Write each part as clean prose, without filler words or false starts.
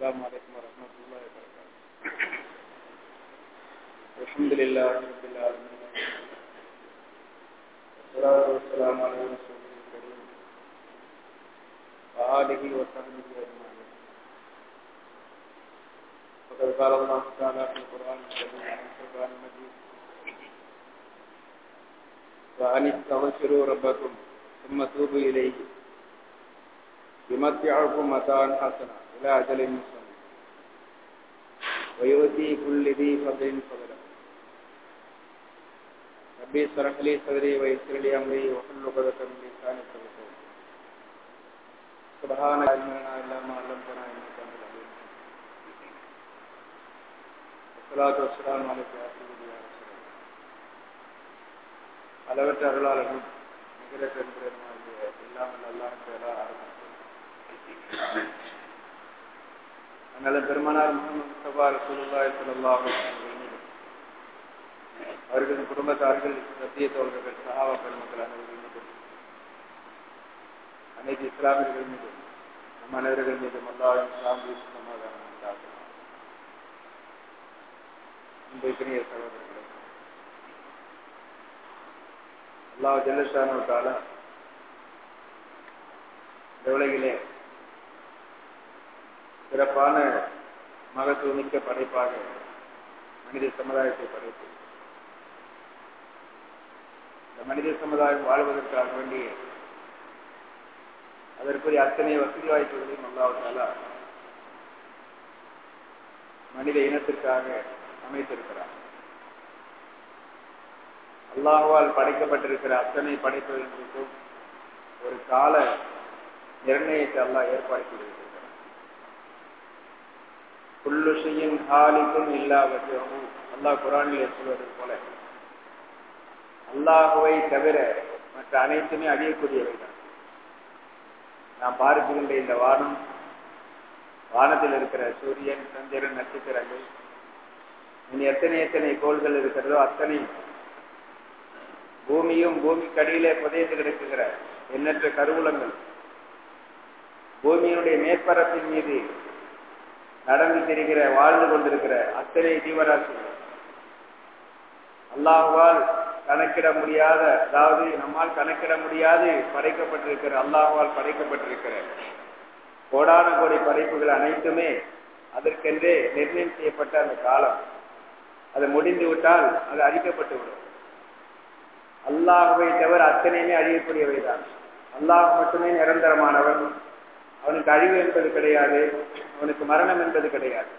السلام عليكم ورحمة الله وبركاته. الحمد لله رب العالمين والصلاة والسلام على رسوله الكريم وآله وصحبه أجمعين. وقد قال الله تعالى في القرآن الكريم والفرقان المجيد: وأن استغفروا ربكم ثم توبوا إليه يمتعكم متاعا حسنا إلى أجل مسمى ويؤتي كل ذي فضل فضله. ربي اشرح لي صدري ويسر لي أمري واحلل عقدة من لساني يفقهوا قولي. سبحانك لا علم لنا إلا ما علمتنا إنك أنت العليم الحكيم. والصلاة والسلام عليك يا سيدي يا رسول الله. அளவற்ற அருளாளனும் நிகர பெருமாகிய இல்லாமல் அல்லாஹ் அதனால பெருமானார் முஹம்மது முஸ்தபா ரசூலுல்லாஹி ஸல்லல்லாஹு அலைஹி வஸல்லம் அவர்களின் குடும்பத்தார்கள், சத்திய தோழர்கள், சஹாபா பெருமக்கள் அனைவர்கள் மீதும், அனைத்து இஸ்லாமியர்கள் மீதும், நம் அனைவர்கள் மீதும் அல்லாஹ்வின் சாந்தியும் சமாதானம் உண்டாகும். அன்பிற்கினிய சகோதரர்களே, அல்லாஹ் ஜல்ல ஷானஹு வ தஆலா இந்த உலகிலே சிறப்பான மகத்துவமிக்க படைப்பாக மனித சமுதாயத்தை படைத்து இந்த மனித சமுதாயம் வாழ்வதற்காக வேண்டிய அதற்குரிய அத்தனை வசதி வாய்ப்புகளையும் அல்லாஹ் தஆலா மனித இனத்திற்காக அமைத்திருக்கிறார். அல்லாஹ்வால் படைக்கப்பட்டிருக்கிற அத்தனை படைப்புகளுக்கும் ஒரு கால நிர்ணயத்தை அல்லாஹ் ஏற்பாடு செய்திருக்கிறார். குல்லு ஷைஇன் ஹாலிகுன் இல்லா வஜ்ஹு, அல்லாஹ் குர்ஆனிலே சொல்வது போல அல்லாஹ்வை தவிர மற்ற அனைத்துமே அழியக்கூடியவைதான். நாம் பார்க்கின்ற இந்த வானம், வானத்தில் இருக்கிற சூரியன், சந்திரன், நட்சத்திரங்கள், இனி எத்தனை கோள்கள் இருக்கிறதோ அத்தனை, பூமியும் பூமிக்கடியிலே புதைந்து கிடக்குகிற எண்ணற்ற கருவூலங்கள், பூமியினுடைய மேற்பரப்பின் மீது நடந்து திரிகிற வாழ்ந்து கொண்டிருக்கிற அத்தனை ஜீவராசிகள், அல்லாஹ்வால் கணக்கிட முடியாத, அதாவது நம்மால் கணக்கிட முடியாது படைக்கப்பட்டிருக்கிற, அல்லாஹ்வால் படைக்கப்பட்டிருக்கிற கோடான கோடி படைப்புகள் அனைத்துமே அதற்கென்றே நிர்ணயம் செய்யப்பட்ட அந்த காலம், அது முடிந்து விட்டால் அது அழிக்கப்பட்டு விடும். அல்லாஹ்வை தவிர அத்தனையுமே அழியக்கூடியவைதான். அல்லாஹ் மட்டுமே நிரந்தரமானவன். அவனுக்கு அழிவு என்பது கிடையாது, அவனுக்கு மரணம் என்பது கிடையாது.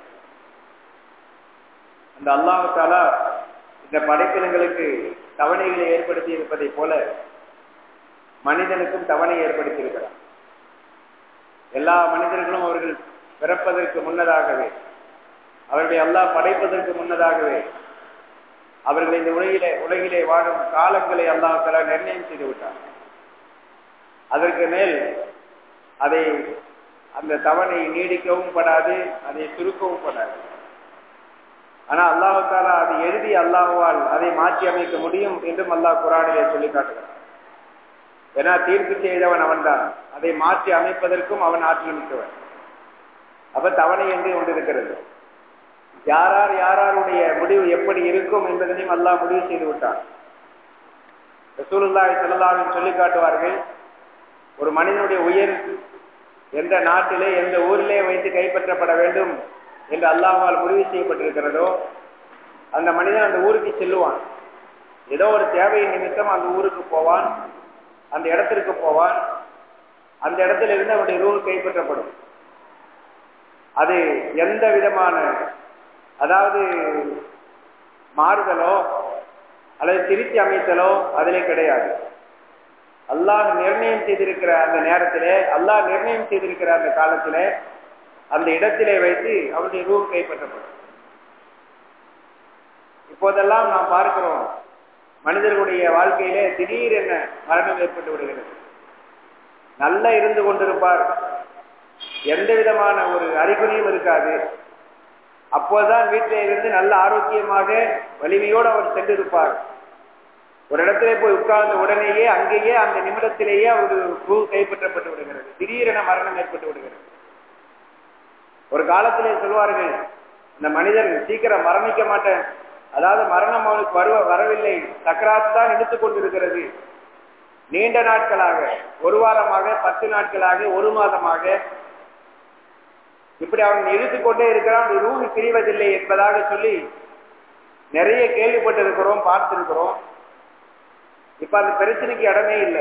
அந்த அல்லாஹ் தஆலா இந்த படைப்பினங்களுக்கு தவணைகளை ஏற்படுத்தி இருப்பதை போல மனிதனுக்கும் தவணை ஏற்படுத்தி இருக்கிறார். எல்லா மனிதர்களும் அவர்கள் பிறப்பதற்கு முன்னதாகவே, அவர்களை அல்லாஹ் படைப்பதற்கு முன்னதாகவே அவர்கள் இந்த உலகிலே வாழும் காலங்களை அல்லாஹ் தஆலா நிர்ணயம் செய்து விட்டார். அதற்கு மேல் அதை அந்த தவணை நீடிக்கவும் படாது, அதை சுருக்கவும் படாது. ஆனால் அல்லாஹ் தஆலா அதை எழுதி அல்லாஹ்வால் அதை மாற்றி அமைக்க முடியும் என்றும் அல்லாஹ் குர்ஆனிலே சொல்லி காட்டுகிறார். ஏன்னா தீர்ப்பு செய்தவன் அவன்தான், அதை மாற்றி அமைப்பதற்கும் அவன் ஆற்றல் மிக்கவன். அப்ப தவணை என்று ஒன்று இருக்கிறது. யாருடைய முடிவு எப்படி இருக்கும் என்பதனையும் அல்லாஹ் முடிவு செய்து விட்டான். ரசூலுல்லாஹி ஸல்லல்லாஹு அலைஹி வஸல்லம் சொல்லி காட்டுவார்கள், ஒரு மனிதனுடைய உயிர் எந்த நாட்டிலே எந்த ஊரிலே வைத்து கைப்பற்றப்பட வேண்டும் என்று அல்லாஹ்வால் முடிவு செய்யப்பட்டிருக்கிறதோ அந்த மனிதன் அந்த ஊருக்கு செல்லுவான். ஏதோ ஒரு தேவையின் நிமித்தம் அந்த ஊருக்கு போவான், அந்த இடத்திற்கு போவான். அந்த இடத்துல இருந்து அவனுடைய ரூல் கைப்பற்றப்படும். அது எந்த விதமான, அதாவது மாறுதலோ அல்லது திருத்தி அமைத்தலோ அதிலே கிடையாது. அல்லாஹ் நிர்ணயம் செய்திருக்கிற அந்த நேரத்திலே, அல்லாஹ் நிர்ணயம் செய்திருக்கிற அந்த காலத்திலே, அந்த இடத்திலே வைத்து அவருடைய ரூல் கைப்பற்றப்படும். இப்போதெல்லாம் நாம் பார்க்கிறோம், மனிதர்களுடைய வாழ்க்கையிலே திடீரென மரணம் ஏற்பட்டு விடுகிறது. நல்லா இருந்து கொண்டிருப்பார், எந்த விதமான ஒரு அறிகுறியும் இருக்காது. அப்போதுதான் வீட்டிலே இருந்து நல்ல ஆரோக்கியமாக வலிமையோடு அவர் சென்றிருப்பார். ஒரு இடத்திலே போய் உட்கார்ந்த உடனேயே அங்கேயே அந்த நிமிடத்திலேயே அவருக்கு ரூ கைப்பற்றப்பட்டு விடுகிறது. திடீரென மரணம் ஏற்பட்டு விடுகிறது. ஒரு காலத்திலே சொல்வார்கள், இந்த மனிதன் சீக்கிரம் மரணிக்க மாட்டேன், அதாவது மரணம் அவனுக்கு வரவில்லை, சக்கராத்து தான் இழுத்துக் கொண்டிருக்கிறது. நீண்ட நாட்களாக, ஒரு வாரமாக, 10 நாட்களாக, ஒரு மாதமாக இப்படி அவன் இழுத்துக் கொண்டே இருக்கிறான், ரூஹ் பிரிவதில்லை என்பதாக சொல்லி நிறைய கேள்விப்பட்டிருக்கிறோம், பார்த்திருக்கிறோம். இப்ப அந்த பிரச்சனைக்கு இடமே இல்லை.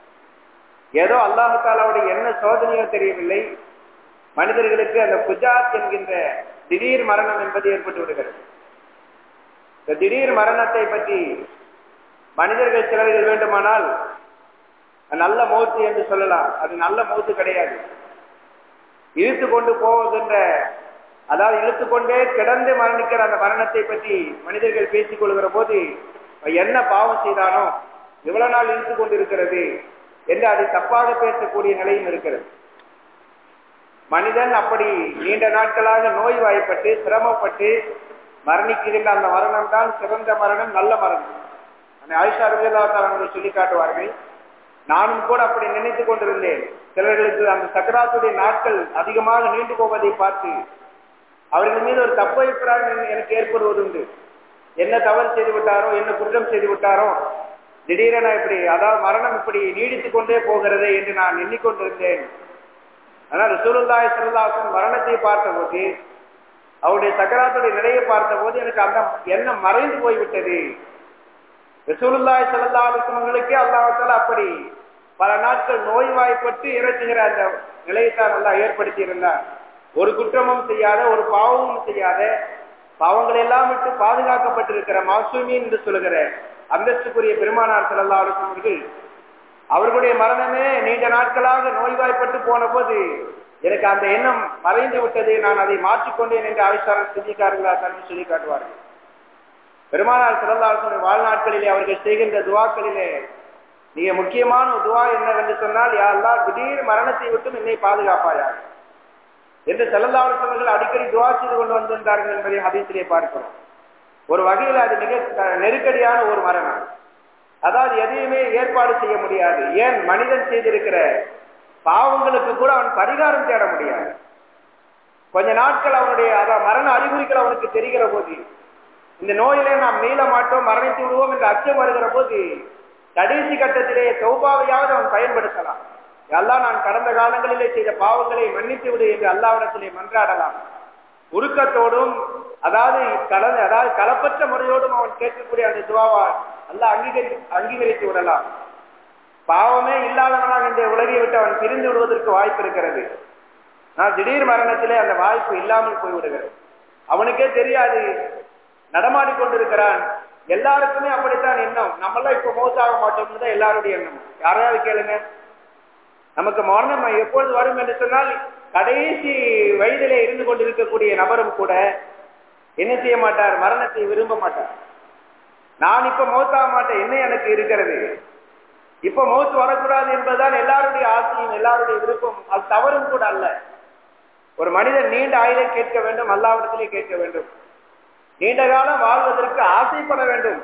ஏதோ அல்லாஹ் தஆலாவுடைய என்ன சோதனையோ தெரியவில்லை, மனிதர்களுக்கு அந்த புஜாத் என்கின்ற திடீர் மரணம் என்பது ஏற்பட்டு விடுகிறது. இந்த திடீர் மரணத்தை பற்றி மனிதர்கள் சிலர்கள் வேண்டுமானால் நல்ல மௌத்து என்று சொல்லலாம். அது நல்ல மௌத்து கிடையாது. இழுத்து கொண்டு போகின்ற, அதாவது இழுத்துக்கொண்டே கிடந்து மரணிக்கிற அந்த மரணத்தை பற்றி மனிதர்கள் பேசிக் கொள்கிற போது என்ன பாவம் செய்தானோ, இவ்வளவு நாள் இழுத்து கொண்டு இருக்கிறது என்று அதை தப்பாக பேசக்கூடிய நிலையும் இருக்கிறது. மனிதன் அப்படி நீண்ட நாட்களாக நோய்வாய்ப்பட்டு சிரமப்பட்டு மரணிக்கின்ற அந்த மரணம் தான் சிறந்த மரணம், நல்ல மரணம். ஆயிஷா ரலியல்லாஹு தஆலா அவர்கள் சொல்லி காட்டுவார்கள், நானும் கூட அப்படி நினைத்துக் கொண்டிருந்தேன். சிலர்களுக்கு அந்த சக்கராத்துடைய நாட்கள் அதிகமாக நீண்டு போவதை பார்த்து அவர்கள் மீது ஒரு தப்பு அபிப்பிராயம் எனக்கு ஏற்படுவதுண்டு. என்ன தவறு செய்து விட்டாரோ, என்ன குற்றம் செய்து விட்டாரோ, திடீரென இப்படி, அதாவது மரணம் இப்படி நீடித்துக் கொண்டே போகிறதே என்று நான் எண்ணிக்கொண்டிருந்தேன். ஆனால் ரசூலுல்லாஹி ஸல்லல்லாஹு அலைஹி வஸல்லம் மரணத்தை பார்த்தபோது, அவருடைய சக்கராத்துடைய நிலையை பார்த்தபோது எனக்கு அந்த எண்ணம் மறைந்து போய்விட்டது. ரசூலுல்லாஹி ஸல்லல்லாஹு அலைஹி வஸல்லம் அல்லாஹ் தஆலா அப்படி பல நாட்கள் நோய்வாய்ப்பட்டு இறக்குகிற அந்த நிலையைத்தான் அல்லாஹ் ஏற்படுத்தி இருந்தார். ஒரு குற்றமும் செய்யாத, ஒரு பாவமும் செய்யாத, பாவங்கள் எல்லாம் விட்டு பாதுகாக்கப்பட்டிருக்கிற மாசூமீன் என்று சொல்லுகிற அந்தஸ்துக்குரிய பெருமானார் ஸல்லல்லாஹு அலைஹி வஸல்லம் அவர்களுடைய மரணமே நீண்ட நாட்களாக நோய்வாய்ப்பட்டு போன போது எனக்கு அந்த எண்ணம் மறைந்து விட்டது, நான் அதை மாற்றிக்கொண்டேன் என்று ஆயிஷா சித்திகாரர்களாக சொல்லி காட்டுவார்கள். பெருமானார் ஸல்லல்லாஹு அலைஹி வஸல்லம் வாழ்நாட்களிலே அவர்கள் செய்கின்ற துவாக்களிலே மிக முக்கியமான ஒரு துவா என்னவென்று சொன்னால், யா அல்லாஹ் திடீர் மரணத்தை விட்டும் என்னை பாதுகாப்பாயாக என்று ஸல்லல்லாஹு அலைஹி வஸல்லம் அடிக்கடி துவா செய்து கொண்டு வந்திருந்தார்கள் என்பதை ஹதீஸிலே பார்க்கிறோம். ஒரு வகையில் அது மிக நெருக்கடியான ஒரு மரணம். அதாவது எதையுமே ஏற்பாடு செய்ய முடியாது. ஏன், மனிதன் செய்திருக்கிற பாவங்களுக்கு கூட அவன் பரிகாரம் தேட முடியாது. கொஞ்ச நாட்கள் அவனுடைய மரண அறிகுறிகள் அவனுக்கு தெரிகிற போது, இந்த நோயிலே நாம் மீள மாட்டோம், மரணித்து விடுவோம் என்று அச்சம் வருகிற போது கடைசி கட்டத்திலே தௌபாவையாவது அவன் பயன்படுத்தலாம். எல்லாம் நான் கடந்த காலங்களிலே செய்த பாவங்களை மன்னித்து விடு என்று அல்லாஹ்விடத்திலே மன்றாடலாம். உருக்கத்தோடும், அதாவது களப்பற்ற முறையோடும் அவன் கேட்கக்கூடிய அந்த துவாவா அல்லாஹ் அங்கீகரித்து விடலாம். பாவமே இல்லாதவனாக இந்த உலகை விட்டு அவன் பிரிந்து விடுவதற்கு வாய்ப்பு இருக்கிறது. ஆனால் திடீர் மரணத்திலே அந்த வாய்ப்பு இல்லாமல் போய்விடுகிறது. அவனுக்கே தெரியாது, நடமாடிக்கொண்டிருக்கிறான். எல்லாருக்குமே அப்படித்தான் எண்ணம். நம்மளாம் இப்ப மௌத்தாக மாட்டோம்னு தான் எல்லாருடைய எண்ணம். யாரையாவது கேளுங்க, நமக்கு மரணம் எப்பொழுது வரும் என்று சொன்னால், கடைசி வயதிலே இருந்து கொண்டிருக்கக்கூடிய நபரும் கூட என்ன செய்ய மாட்டார், மரணத்தை விரும்ப மாட்டார். நான் இப்ப மௌத்தாக மாட்டேன், என்ன எனக்கு இருக்கிறது, இப்ப மௌத்து வரக்கூடாது என்பதுதான் எல்லாருடைய ஆசையும் எல்லாருடைய விருப்பம். அது தவறும் கூட அல்ல. ஒரு மனிதன் நீண்ட ஆயுளை கேட்க வேண்டும், அல்லாஹ்விடத்திலே கேட்க வேண்டும். நீண்ட காலம் வாழ்வதற்கு ஆசைப்பட வேண்டும்.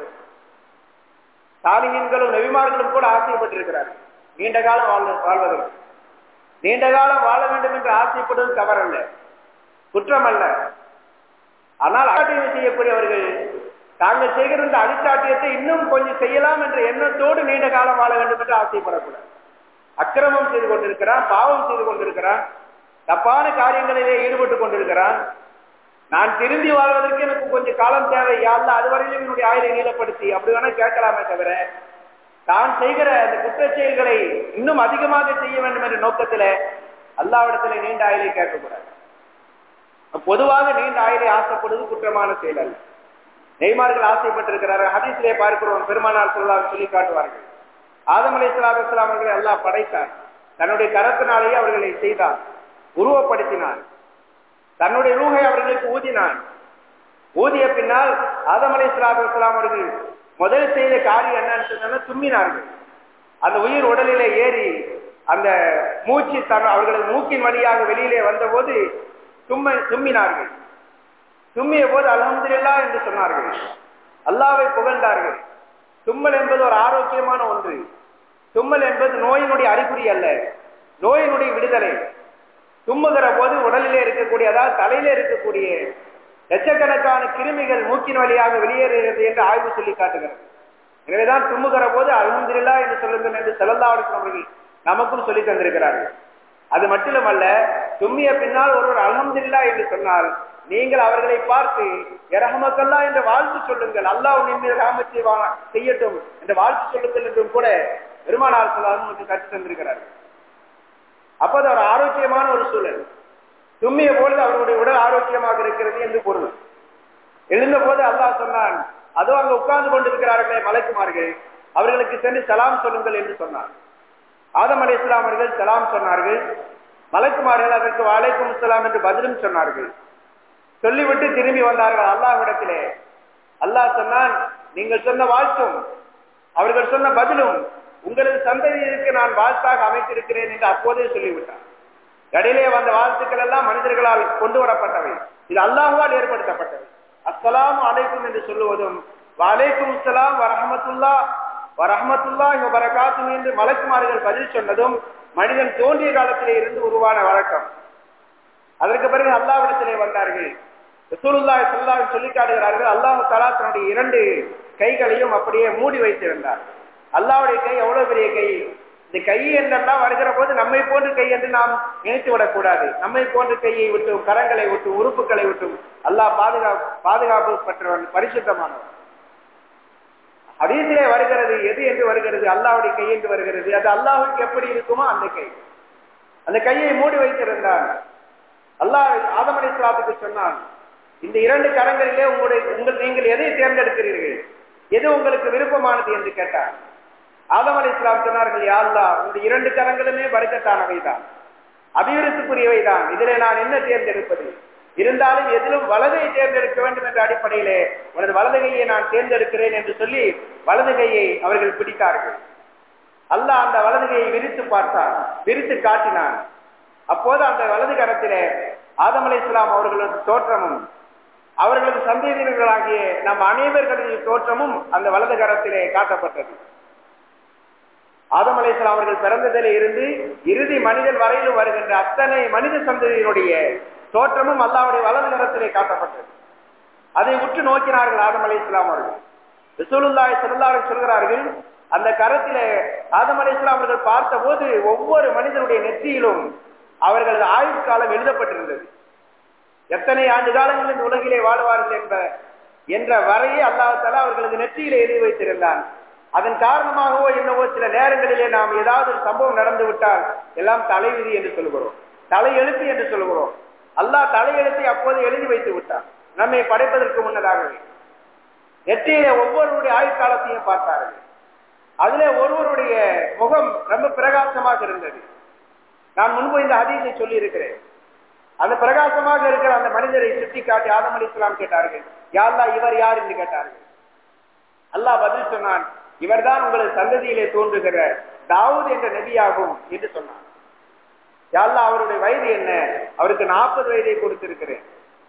சாலிஹீன்களும் நபிமார்களும் கூட ஆசைப்பட்டிருக்கிறார்கள் நீண்ட காலம் வாழ்வதற்கு. நீண்ட காலம் வாழ வேண்டும் என்று ஆசைப்படுவது தவறல்ல, குற்றம் அல்ல. ஆனால் அடிச்சாட்டியம் செய்யக்கூடியவர்கள் தாங்கள் செய்கிற இந்த அடிச்சாட்டியத்தை இன்னும் கொஞ்சம் செய்யலாம் என்ற எண்ணத்தோடு நீண்ட காலம் வாழ வேண்டும் என்று ஆசைப்படக்கூடாது. அக்கிரமம் செய்து கொண்டிருக்கிறான், பாவம் செய்து கொண்டிருக்கிறான், தப்பான காரியங்களிலே ஈடுபட்டு கொண்டிருக்கிறான். நான் திரும்பி வாழ்வதற்கு எனக்கு கொஞ்சம் காலம் தேவை, யாருல அதுவரையிலும் என்னுடைய ஆயுளை நீளப்படுத்தி அப்படி வேணா கேட்கலாமே தவிர, தான் செய்கிற அந்த குற்ற செயல்களை இன்னும் அதிகமாக செய்ய வேண்டும் என்ற நோக்கத்தில் அல்லாஹ்விடத்திலே நீண்ட ஆயுளை கேட்கக்கூடாது. பொதுவாக நீண்ட ஆயுளை ஆசைப்படுவது குற்றமான செயல் அல்ல. நெய்மார்கள் ஆசைப்பட்டிருக்கிறார்கள். ஹதீஸிலே பார்க்கிறோம், பெருமானார் ஸல்லல்லாஹு சொல்லி காட்டுவார்கள், ஆதம் அலைஹிஸ்ஸலாத்து வஸ்ஸலாம் அவர்களை அல்லாஹ் படைத்தார். தன்னுடைய கரத்தினாலேயே அவர்களை செய்தார், உருவப்படுத்தினார், தன்னுடைய ரூஹை அவர்களுக்கு ஊதினான். ஊதிய பின்னால் ஆதம் அலைஹிஸ்ஸலாத்து வஸ்ஸலாம் அவர்கள் முதல் செய்த காரியம் என்னன்னு சொன்னா, தும்மினார்கள். அந்த உயிர் உடலிலே ஏறி அந்த மூச்சு அவர்களது மூக்கின் வழியாக வெளியிலே வந்த போது தும்மினார்கள். தும்மிய போது அல்ஹம்துலில்லாஹ் என்று சொன்னார்கள், அல்லாஹ்வை புகழ்ந்தார்கள். தும்மல் என்பது ஒரு ஆரோக்கியமான ஒன்று. தும்மல் என்பது நோயினுடைய அறிகுறி அல்ல, நோயினுடைய விடுதலை. தும்முகிற போது உடலிலே இருக்கக்கூடிய, அதாவது தலையிலே இருக்கக்கூடிய லட்சக்கணக்கான கிருமிகள் மூக்கின் வழியாக வெளியேறுகிறது என்று ஆய்வு சொல்லி காட்டுகிறது. எனவேதான் தும்முகிற போது அல்ஹம்துலில்லாஹ் என்று சொல்லுங்கள் என்று ஸல்லல்லாஹு அலைஹி வஸல்லம் அவர்கள் நமக்கும் சொல்லி தந்திருக்கிறார்கள். அது மட்டுமல்ல, தும்மிய பின்னால் ஒருவர் அல்ஹம்துலில்லாஹ் என்று சொன்னால் நீங்கள் அவர்களை பார்த்து யர்ஹமக்கல்லாஹ் என்ற வாழ்த்து சொல்லுங்கள், அல்லாஹ் உன் மீது ரஹமத் செய்யட்டும் என்ற வாழ்த்து சொல்லுங்கள் என்றும் கூட பெருமானார் ஸல்லல்லாஹு அலைஹி வஸல்லம் கற்றுத் தந்திருக்கிறார்கள். அப்போது ஒரு ஆரோக்கியமான ஒரு சூழல். தும்மிய பொழுது அவருடைய உடல் ஆரோக்கியமாக இருக்கிறது என்று பொருள். எழுந்த போது அல்லாஹ் சொன்னான், அதோ அங்கு உட்கார்ந்து கொண்டிருக்கிறார்களே மலக்குமார்கள், அவர்களுக்கு சென்று சலாம் சொல்லுங்கள் என்று சொன்னார். ஆதம் அலைஹிஸ்ஸலாம் அவர்கள் சலாம் சொன்னார்கள். மலக்குமார்கள் அதற்கு வலைக்கும் சலாம் என்று பதிலும் சொன்னார்கள். சொல்லிவிட்டு திரும்பி வந்தார்கள் அல்லாஹ்விடத்திலே. அல்லாஹ் சொன்னான், நீங்கள் சொன்ன வாழ்த்தும் அவர்கள் சொன்ன பதிலும் உங்களது சந்ததியிற்கு நான் வாழ்த்தாக அமைத்திருக்கிறேன் என்று அப்போதே சொல்லிவிட்டார். இடையிலே வந்த வாழ்த்துக்கள் எல்லாம் மனிதர்களால் கொண்டு வரப்பட்டவை, இது அல்லாஹ்வால் ஏற்படுத்தப்பட்டவை. அஸ்ஸலாமு அலைக்கும் என்று சொல்லுவதும் வலைக்கும் ஸலாம் வரஹ்மத்துல்லாஹ் வரஹ்மத்துல்லாஹி வபரகாத்துஹு என்று மலக்குமார்கள் பதில் சொன்னதும் மனிதன் தோன்றிய காலத்திலே இருந்து உருவான வழக்கம். அதற்கு பிறகு அல்லாஹ்விடத்திலே வந்தார்கள். ரசூலுல்லாஹி ஸல்லல்லாஹு அலைஹி வஸல்லம் சொல்லி காட்டுகிறார்கள், அல்லாஹ் தஆலா தன்னுடைய 2 கைகளையும் அப்படியே மூடி வைத்திருந்தார். அல்லாஹ்வுடைய கை எவ்வளவு பெரிய கை! இந்த கை என்றெல்லாம் வருகிற போது நம்மை போன்று கை என்று நாம் நினைத்து விடக்கூடாது. நம்மை போன்று கையை விட்டும் கரங்களை விட்டும் உறுப்புகளை விட்டும் அல்லாஹ் பாதுகாப்பு பெற்றவன், பரிசுத்தமானவன். ஹதீஸிலே வருகிறது, எது என்று வருகிறது? அல்லாஹ்வுடைய கை என்று வருகிறது. அது அல்லாஹ்வுக்கு எப்படி இருக்குமோ அந்த கை. அந்த கையை மூடி வைத்திருந்தான். அல்லாஹ் ஆதம் அலைஹிஸ்ஸலாத்துக்கு சொன்னான், இந்த 2 கரங்களிலே நீங்கள் எதை தேர்ந்தெடுக்கிறீர்கள், எது உங்களுக்கு விருப்பமானது என்று கேட்டார். ஆதம் அலைஹிஸ்ஸலாம் சொன்னார்கள், யா அல்லாஹ், இந்த 2 கரங்களுமே பரக்கத்தானவைதான், அபிவிருத்திக்குரியவைதான், இதிலே நான் என்ன தேர்ந்தெடுப்பது? இருந்தாலும் எதிலும் வலதை தேர்ந்தெடுக்க வேண்டும் என்ற அடிப்படையிலே உனது வலது கையை நான் தேர்ந்தெடுக்கிறேன் என்று சொல்லி வலது கையை அவர்கள் பிடித்தார்கள். அல்லாஹ் அந்த வலது கையை விரித்து பார்த்தான், விரித்து காட்டினான். அப்போது அந்த வலது கரத்திலே ஆதம் அலைஹிஸ்ஸலாம் அவர்களது தோற்றமும் அவர்களது சந்ததியினர்களாகிய நம் அனைவர்களது தோற்றமும் அந்த வலது கரத்திலே காட்டப்பட்டது. ஆதம் அலைஹிஸ்ஸலாம் அவர்கள் பிறந்ததிலே இருந்து இறுதி மனிதன் வரையிலும் வருகின்ற அத்தனை மனித சந்ததியினுடைய தோற்றமும் அல்லாஹ்வுடைய வலது கரத்திலே காட்டப்பட்டது. அதை உற்று நோக்கினார்கள் ஆதம் அலைஹிஸ்ஸலாம் அவர்கள். ரசூலுல்லாஹி ஸல்லல்லாஹு அலைஹி வஸல்லம் சொல்கிறார்கள், அந்த கரத்திலே ஆதம் அலைஹிஸ்ஸலாம் அவர்கள் பார்த்தபோது ஒவ்வொரு மனிதனுடைய நெற்றியிலும் அவர்களது ஆயுட்காலம் எழுதப்பட்டிருந்தது. எத்தனை ஆண்டு காலங்கள் இந்த உலகிலே வாழ்வார்கள் என்ற வரையே அல்லாஹ் தஆலா அவர்களது நெற்றியிலே எழுதி வைத்திருந்தான். அதன் காரணமாகவோ என்னவோ சில நேரங்களிலே நாம் ஏதாவது ஒரு சம்பவம் நடந்து விட்டால் எல்லாம் தலைவிதி என்று சொல்கிறோம், தலையெழுத்து என்று சொல்கிறோம். அல்லாஹ் தலையெழுத்தை அப்போது எழுதி வைத்து விட்டான். நம்மை படைப்பதற்கு முன்னதாகவே நெற்றியிலே ஒவ்வொருவருடைய ஆயுட்காலத்தையும் பார்த்தார்கள். அதிலே ஒருவருடைய முகம் ரொம்ப பிரகாசமாக இருந்தது. நான் முன்பு இந்த ஹதீஸை சொல்லி இருக்கிறேன். அந்த பிரகாசமாக இருக்கிற அந்த மனிதரை சுட்டி காட்டி ஆதம் அலைஹிஸ்ஸலாம் கேட்டார்கள், யா அல்லாஹ், இவர் யார் என்று கேட்டார்கள். அல்லாஹ் பதில் சொன்னான், இவர்தான் உங்களது சந்ததியிலே தோன்றுகிற தாவூத் என்ற நபியாகும் என்று சொன்னான். யா அல்லாஹ், அவருடைய வயது என்ன? அவருக்கு 40 வயதை கொடுத்திருக்கிறேன்.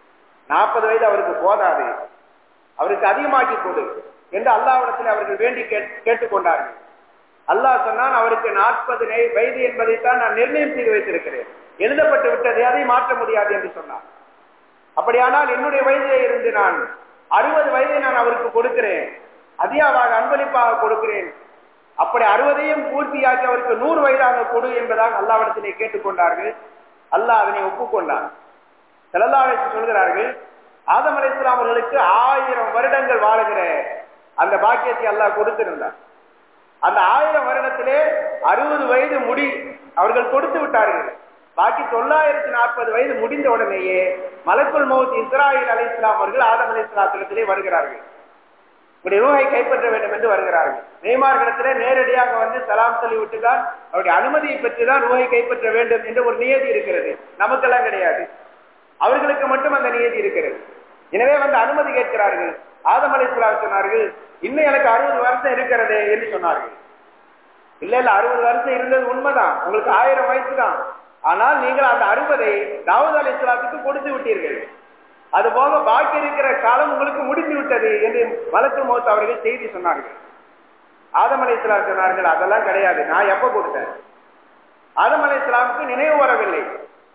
40 வயது அவருக்கு போதாது, அவருக்கு அதிகமாக்கி கொடு என்று அல்லாஹ்விடத்தில் அவர்கள் வேண்டி கேட்டுக்கொண்டார்கள். அல்லாஹ் சொன்னான், அவருக்கு 40 வயது என்பதைத்தான் நான் நிர்ணயம் செய்து வைத்திருக்கிறேன், எழுதப்பட்டு விட்டது, அதை மாற்ற முடியாது என்று சொன்னார். அப்படியானால் என்னுடைய வயதிலே இருந்து நான் 60 வயதை நான் அவருக்கு கொடுக்கிறேன், அதிகமாக அன்பளிப்பாக கொடுக்கிறேன். அப்படி 60ஐயும் பூர்த்தியாக்கி அவருக்கு 100 வயதாக கொடு என்பதாக அல்லாஹ்விடத்திலே கேட்டுக்கொண்டார்கள். அல்லாஹ் அதனை ஒப்புக்கொண்டான். ஸல்லல்லாஹு அலைஹி வஸல்லம் சொல்கிறார்கள், ஆதம் அலைஹிஸ்ஸலாம் அவர்களுக்கு 1000 வருடங்கள் வாழுகிற அந்த பாக்கியத்தை அல்லாஹ் கொடுத்திருந்தார். அந்த 1000 வருடத்திலே 60 வயது முடி அவர்கள் கொடுத்து விட்டார்கள். பாக்கி 940 வயது முடிந்த உடனேயே மலக்குல் மௌத் இஸ்ராயில் அலைஹிஸ்ஸலாம் அவர்கள் ஆதம் அலைஹிஸ்ஸலாத்திலே வருகிறார்கள். இப்படி ரூஹை கைப்பற்ற வேண்டும் என்று வருகிறார்கள். நெய்மார்களிடத்திலே நேரடியாக வந்து சலாம் சொல்லி விட்டுதான் அவருடைய அனுமதியை பெற்றுதான் ரூஹை கைப்பற்ற வேண்டும் என்ற ஒரு நியதி இருக்கிறது. நமக்கெல்லாம் கிடையாது, அவர்களுக்கு மட்டும் அந்த நியதி இருக்கிறது. எனவே வந்து அனுமதி கேட்கிறார்கள். ஆதம் அலைஹிஸ்ஸலாம் சொன்னார்கள், இன்னும் எனக்கு 60 வருஷம் இருக்கிறது என்று சொன்னார்கள். இல்ல 60 வருஷம் இருந்தது உண்மைதான், உங்களுக்கு 1000 வயசு தான். ஆனால் நீங்கள் அந்த 60ஐ தாவூத் அலைஹிஸ்ஸலாத்துக்கு கொடுத்து விட்டீர்கள், அது போக பாக்கி இருக்கிற காலம் உங்களுக்கு முடிந்து விட்டது என்று மலக்குல் மௌத் அவர்கள் செய்தி சொன்னார்கள். ஆதம் அலைஹிஸ்ஸலாம் சொன்னார்கள், அதெல்லாம் கிடையாது, நான் எப்ப கொடுத்தேன்? ஆதம் அலைஹிஸ்ஸலாமுக்கு நினைவு வரவில்லை.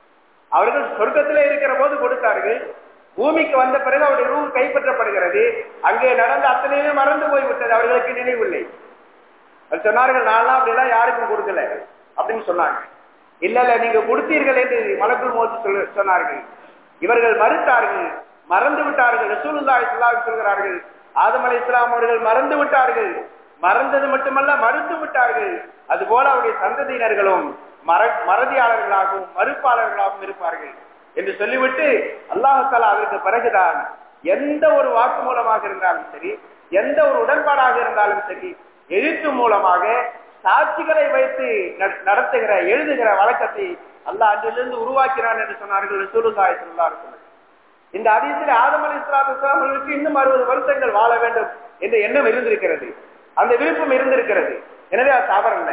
அவர்கள் சொர்க்கத்திலே இருக்கிற போது கொடுத்தார்கள். பூமிக்கு வந்த பிறகு அவருடைய ரூ கைப்பற்றப்படுகிறது. அங்கே நடந்த அத்தனையுமே மறந்து போய்விட்டது, அவர்களுக்கு நினைவில்லை. சொன்னார்கள், நான்லாம் அப்படிலாம் யாருக்கும் கொடுக்கல அப்படின்னு சொன்னாங்க. இல்ல இல்ல, நீங்க கொடுத்தீர்கள் என்று மலக்குல் மௌத் சொன்னார்கள். இவர்கள் மறுத்தார்கள், மறந்து விட்டார்கள். ரசூலுல்லாஹி ஸல்லல்லாஹு அலைஹி சொல்கிறார்கள், ஆதம் அலைஹிஸ்ஸலாம் அவர்கள் மறந்து விட்டார்கள். மறந்தது மட்டுமல்ல, மறுத்து விட்டார்கள். அதுபோல அவருடைய சந்ததியினர்களும் மறதியாளர்களாகவும் மறுப்பாளர்களாகவும் இருப்பார்கள் என்று சொல்லிவிட்டு அல்லாஹ் தஆலா அதற்கு பிறகுதான் எந்த ஒரு வாக்கு மூலமாக இருந்தாலும் சரி, எந்த ஒரு உடன்பாடாக இருந்தாலும் சரி, எழுத்து மூலமாக சாட்சிகளை வைத்து நடத்துகிற எழுதுகிற வழக்கத்தை அல்லாஹ் அன்றிலிருந்து உருவாக்கினான் என்று சொன்னார்கள் ரசூலுல்லாஹி ஸல்லல்லாஹு அலைஹி வஸல்லம். இந்த ஹதீஸில் ஆதம் அலைஹிஸ்ஸலாத்து வஸ்ஸலாம் அவர்களுக்கு இன்னும் 60 வருஷங்கள் வாழ வேண்டும் என்ற எண்ணம் இருந்திருக்கிறது, அந்த விருப்பம் இருந்திருக்கிறது. எனவே அது தவறல்ல.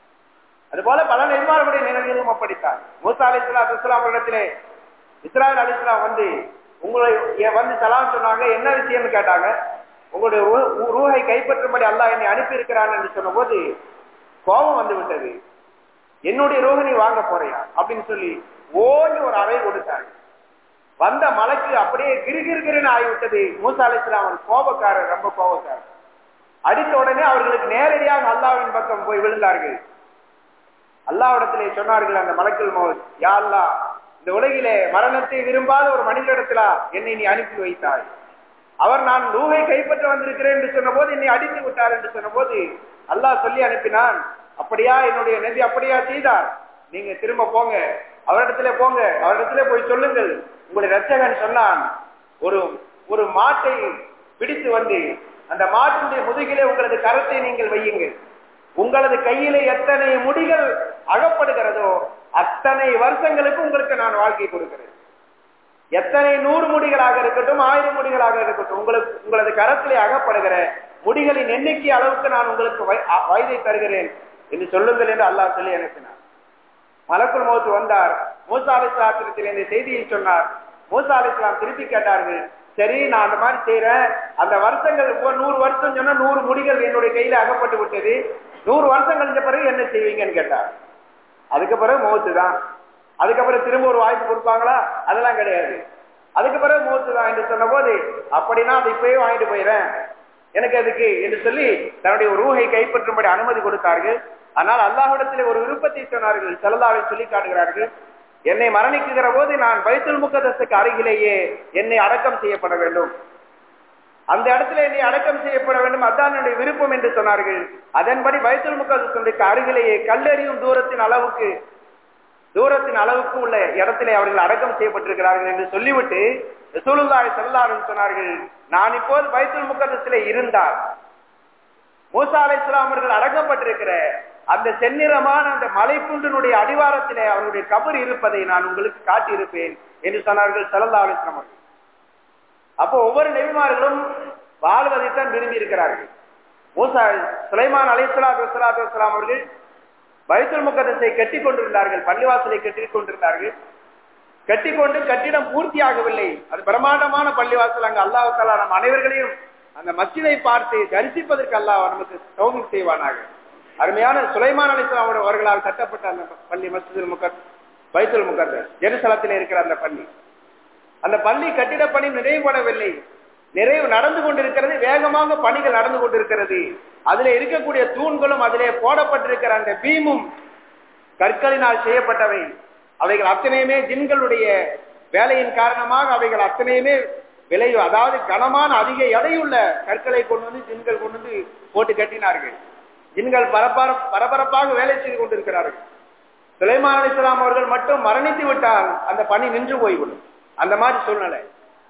அதுபோல பல நபிமார்களுடைய நிலையிலும் அப்படித்தான். மூசா அலைஹிஸ்ஸலாத்து வஸ்ஸலாம் அவர்களிடத்திலே இஸ்ராயீல் அலைஹிஸ்ஸலாம் வந்து உங்களை வந்து சலாம் சொன்னாங்க. என்ன விஷயம்னு கேட்டாங்க. உங்களுடைய ரூஹை கைப்பற்றும்படி அல்லாஹ் என்னை அனுப்பி இருக்கிறான் என்று சொன்ன போது கோபம் வந்து விட்டது. என்னுடைய ரூஹை நீ வாங்க போறியா அப்படின்னு சொல்லி ஓடி ஒரு அறை கொடுத்தாங்க. வந்த மலைக்கு அப்படியே கிருகிருன்னு ஆகிவிட்டது. மூசா அலைஹிஸ்ஸலாம் கோபக்காரர், ரொம்ப கோபக்காரர். அடித்த உடனே அவர்களுக்கு நேரடியாக அல்லாஹ்வின் பக்கம் போய் விழுந்தார்கள். அல்லாஹ்விடத்திலே சொன்னார்கள் அந்த மலக்குல் மௌத், யா அல்லாஹ், இந்த உலகிலே மரணத்தை விரும்பாத ஒரு மனிதரிடத்திலா என்னை நீ அனுப்பி வைத்தாய். அவர் நான் ரூஹை கைப்பற்ற வந்திருக்கிறேன் என்று சொன்ன போது என்னை அடித்து விட்டார் என்று சொன்ன போது அல்லாஹ் சொல்லி அனுப்பினான், அப்படியா என்னுடைய நபி அப்படியா செய்தார், நீங்க திரும்ப போங்க, அவரிடத்திலே போங்க, அவரிடத்திலே போய் சொல்லுங்கள், உங்களுடைய இரட்சகன் சொன்னான், ஒரு மாட்டை பிடித்து வந்து அந்த மாட்டினுடைய முதுகிலே உங்களது கரத்தை நீங்கள் வையுங்கள், உங்களது கையிலே எத்தனை முடிகள் அகப்படுகிறதோ அத்தனை வருஷங்களுக்கு உங்களுக்கு நான் வாழ்க்கை கொடுக்கிறேன். எத்தனை 100 முடிகளாக இருக்கட்டும், 1000 முடிகளாக இருக்கட்டும், உங்களது கரத்திலே அகப்படுகிற முடிகளின் எண்ணிக்கை அளவுக்கு நான் உங்களுக்கு வயதை தருகிறேன் என்று சொல்லுங்கள் என்று அல்லாஹ் சொல்லி அனுப்பினார். மலக்குல் மௌத் வந்தார். மூசா அலைஹிஸ்ஸலாத்திற்கு இந்த செய்தியை சொன்னார். மூசா அலைஹிஸ்ஸலாம் திருப்பி கேட்டார்கள், சரி நான் அந்த மாதிரி செய்யறேன், அந்த வருஷங்கள் 100 வருஷம் சொன்னா 100 முடிகள் என்னுடைய கையில அகப்பட்டு விட்டது, 100 வருஷம் கழிஞ்ச பிறகு என்ன செய்வீங்கன்னு கேட்டார். அதுக்கு பிறகு மௌத்து தான். அதுக்கப்புறம் திரும்ப ஒரு வாய்ப்பு கொடுப்பாங்களா? அதெல்லாம் கிடையாது. அதுக்கு பிறகு மௌத்து தான் என்று சொன்ன போது, அப்படின்னா அதை இப்பயே வாங்கிட்டு போயிடுறேன், எனக்கு அதுக்கு என்று சொல்லி தன்னுடைய ரூஹை கைப்பற்றும்படி அனுமதி கொடுத்தார்கள். ஆனால் அல்லாஹ்விடத்திலே ஒரு விருப்பத்தை சொன்னார்கள். ஸல்லல்லாஹு அலைஹி சொல்லி காட்டுகிறார்கள், என்னை மரணிக்குகிற போது நான் பைத்துல் முகத்தஸுக்கு அருகிலேயே என்னை அடக்கம் செய்யப்பட வேண்டும், அந்த இடத்துல என்னை அடக்கம் செய்யப்பட வேண்டும், அதான் என்னுடைய விருப்பம் என்று சொன்னார்கள். அதன்படி பைத்துல் முகத்தஸுக்கு அருகிலேயே கல்லெறியும் தூரத்தின் அளவுக்கு உள்ள இடத்திலே அவர்கள் அடக்கம் செய்யப்பட்டிருக்கிறார்கள் என்று சொல்லிவிட்டு ரசூலுல்லாஹி ஸல்லல்லாஹு அலைஹி சொன்னார்கள், நான் இப்போது பைத்துல் முகத்தஸிலே இருந்தால் மூசா அலைஹிஸ்ஸலாம் அவர்கள் அடக்கப்பட்டிருக்கிற அந்த செந்நிறமான அந்த மலைக்குன்றினுடைய அடிவாரத்திலே அவருடைய கபர் இருப்பதை நான் உங்களுக்கு காட்டியிருப்பேன் என்று சொன்னார்கள் ஸல்லல்லாஹு அலைஹி வஸல்லம். அப்போ ஒவ்வொரு நபிமார்களும் வாழ்வதைத்தான் விரும்பி இருக்கிறார்கள். சுலைமான் அலைஹிஸ்ஸலாத்து வஸ்ஸலாம் அவர்கள் பைத்துல் முகத்தஸை கட்டி கொண்டிருந்தார்கள், பள்ளிவாசலை கட்டி கொண்டிருந்தார்கள். கட்டிக்கொண்டு கட்டிடம் பூர்த்தியாகவில்லை, அது பிரம்மாண்டமான பள்ளிவாசல். அங்கு அல்லாஹ் தஆலா நம் அனைவர்களையும் அந்த மஸ்ஜிதை பார்த்து தரிசிப்பதற்கு அல்லாஹ் நமக்கு தௌஃபீக் செய்வானாக. அருமையான சுலைமான் அலைஹிஸ்ஸலாம் அவர்களால் கட்டப்பட்ட அந்த பள்ளி மஸ்ஜிதுல் முகத்தஸ், பைத்துல் முகத்தஸ், ஜெருசலத்திலே இருக்கிற அந்த பள்ளி கட்டிட பணி நிறைவுபடவில்லை, நிறைவு நடந்து கொண்டிருக்கிறது, வேகமாக பணிகள் நடந்து கொண்டிருக்கிறது. அதிலே இருக்கக்கூடிய தூண்களும் அதிலே போடப்பட்டிருக்கிற அந்த பீமும் கற்களினால் செய்யப்பட்டவை. அவைகள் அத்தனையுமே ஜின்களுடைய வேலையின் காரணமாக அவைகள் அத்தனையுமே விளைவு, அதாவது கனமான அதிக எடையுள்ள கற்களை கொண்டு வந்து ஜின்கள் கொண்டு வந்து போட்டு கட்டினார்கள். ஜின்கள் பரபரப்பாக வேலை செய்து கொண்டிருக்கிறார்கள். சுலைமான் அலைஹிஸ்ஸலாம் அவர்கள் மட்டும் மரணித்து விட்டால் அந்த பணி நின்று போய்விடும். அந்த மாதிரி சூழ்நிலை.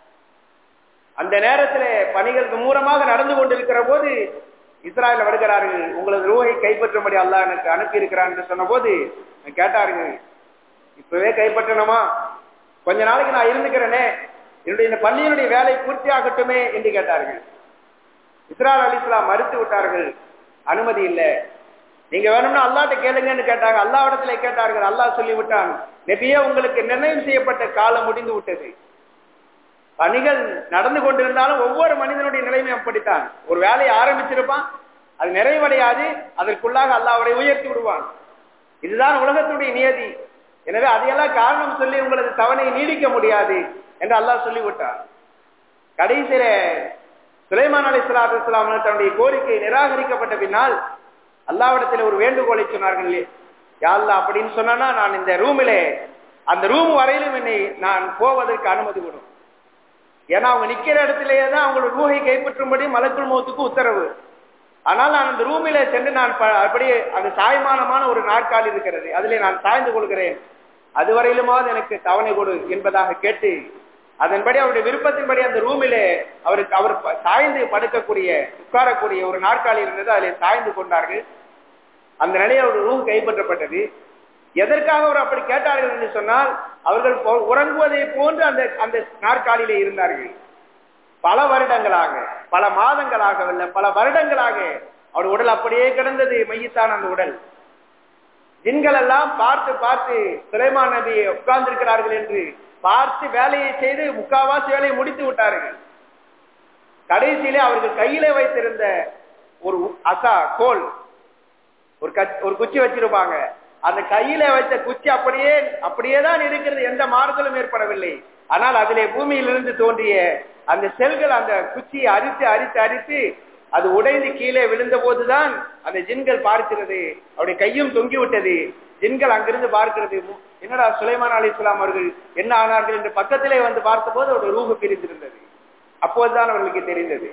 அந்த நேரத்திலே பணிகள் மும்முரமாக நடந்து கொண்டிருக்கிற போது இஸ்ராயேல் வருகிறார்கள், உங்களது ரூஹை கைப்பற்றும்படி அல்லாஹ் எனக்கு அனுப்பி இருக்கிறான் என்று சொன்ன போது கேட்டார்கள், இப்பவே கைப்பற்றணுமா? கொஞ்ச நாளைக்கு நான் இருந்துக்கிறேனே, என்னுடைய இந்த பள்ளியினுடைய வேலை பூர்த்தி ஆகட்டுமே என்று கேட்டார்கள். இஸ்ராயேல் அலைஹிஸ்ஸலாம் மறுத்து விட்டார்கள், அனுமதி இல்லை, நீங்க வேணும்னா அல்லாஹ்ட்ட கேளுங்கன்னு கேட்டாங்க. அல்லாஹ்விடத்திலே கேட்டார்கள். அல்லாஹ் சொல்லிவிட்டான், நபியே உங்களுக்கு நிர்ணயம் செய்யப்பட்ட காலம் முடிந்து விட்டது. பணிகள் நடந்து கொண்டிருந்தாலும் ஒவ்வொரு மனிதனுடைய நிலைமை அப்படித்தான். ஒரு வேலையை ஆரம்பிச்சிருப்பான், அது நிறைவடையாது, அதற்குள்ளாக அல்லாஹ் அவரை உயர்த்தி விடுவான். இதுதான் உலகத்துடைய நியதி எனவே அதையெல்லாம் காரணம் சொல்லி உங்களது தவணையை நீடிக்க முடியாது என்று அல்லாஹ் சொல்லிவிட்டார். கடைசியில சுலைமான் அலைஹிஸ்ஸலாத்து வஸ்ஸலாம் தன்னுடைய கோரிக்கை நிராகரிக்கப்பட்ட பின்னால் அல்லாஹ்விடத்தில் ஒரு வேண்டுகோளை சொன்னார்கள். யா அல்லாஹ், அப்படின்னு சொன்னா நான் இந்த ரூமிலே அந்த ரூம் வரையிலும் என்னை நான் போவதற்கு அனுமதி கொடும். ஏன்னா அவங்க நிக்கிற இடத்திலேயே தான் அவங்களோட ரூஹை கைப்பற்றும்படி மலக்குல் மௌத்துக்கு உத்தரவு. ஆனால் நான் அந்த ரூமிலே சென்று நான் அப்படியே அந்த சாய்மானமான ஒரு நாற்காலி இருக்கிறது, அதிலே நான் சாய்ந்து கொள்கிறேன், அதுவரையிலுமாவது எனக்கு தவணை கொடு என்பதாக கேட்டு அதன்படி அவருடைய விருப்பத்தின்படி அந்த ரூமிலே அவர் சாய்ந்து படுக்கக்கூடிய உட்காரக்கூடிய ஒரு நாற்காலி இருந்தது, அதில் சாய்ந்து கொண்டார்கள். அந்த நிலையில் அவருடைய ரூம் கைப்பற்றப்பட்டது. எதற்காக அவர் அப்படி கேட்டார்கள் என்று சொன்னால், அவர்கள் உறங்குவதை போன்று அந்த அந்த நாற்காலியிலே இருந்தார்கள். பல வருடங்களாக, பல மாதங்களாக, பல வருடங்களாக அவருடைய உடல் அப்படியே கிடந்தது, மையத்தான் அந்த உடல். ஜின்கள் எல்லாம் பார்த்து பார்த்து சுலைமான் நபியை உட்கார்ந்திருக்கிறார்கள் என்று பார்த்து வேலையை செய்து முக்காவாசி வேலையை முடித்து விட்டார்கள். கடைசியிலே அவர்கள் கையிலே வைத்திருந்த ஒரு அசா கோல், ஒரு குச்சி வச்சிருப்பாங்க, அந்த கையில வைத்த குச்சி அப்படியே தான் இருக்கிறது, எந்த மாறுதலும் ஏற்படவில்லை. ஆனால் அதிலே பூமியிலிருந்து தோன்றிய அந்த செல்கள் அந்த குச்சியை அரித்து அரித்து அரித்து அது உடைந்து கீழே விழுந்த போதுதான் அந்த ஜின்கள் பார்க்கிறது, அவருடைய கையும் தொங்கிவிட்டது. ஜின்கள் அங்கிருந்து பார்க்கிறது, என்னடா சுலைமான் அலைஹிஸ்ஸலாம் அவர்கள் என்ன ஆனார்கள் என்று பக்கத்திலே வந்து பார்த்தபோது அவருடைய ரூஹு பிரிந்திருந்தது. அப்போதுதான் அவர்களுக்கு தெரிந்தது.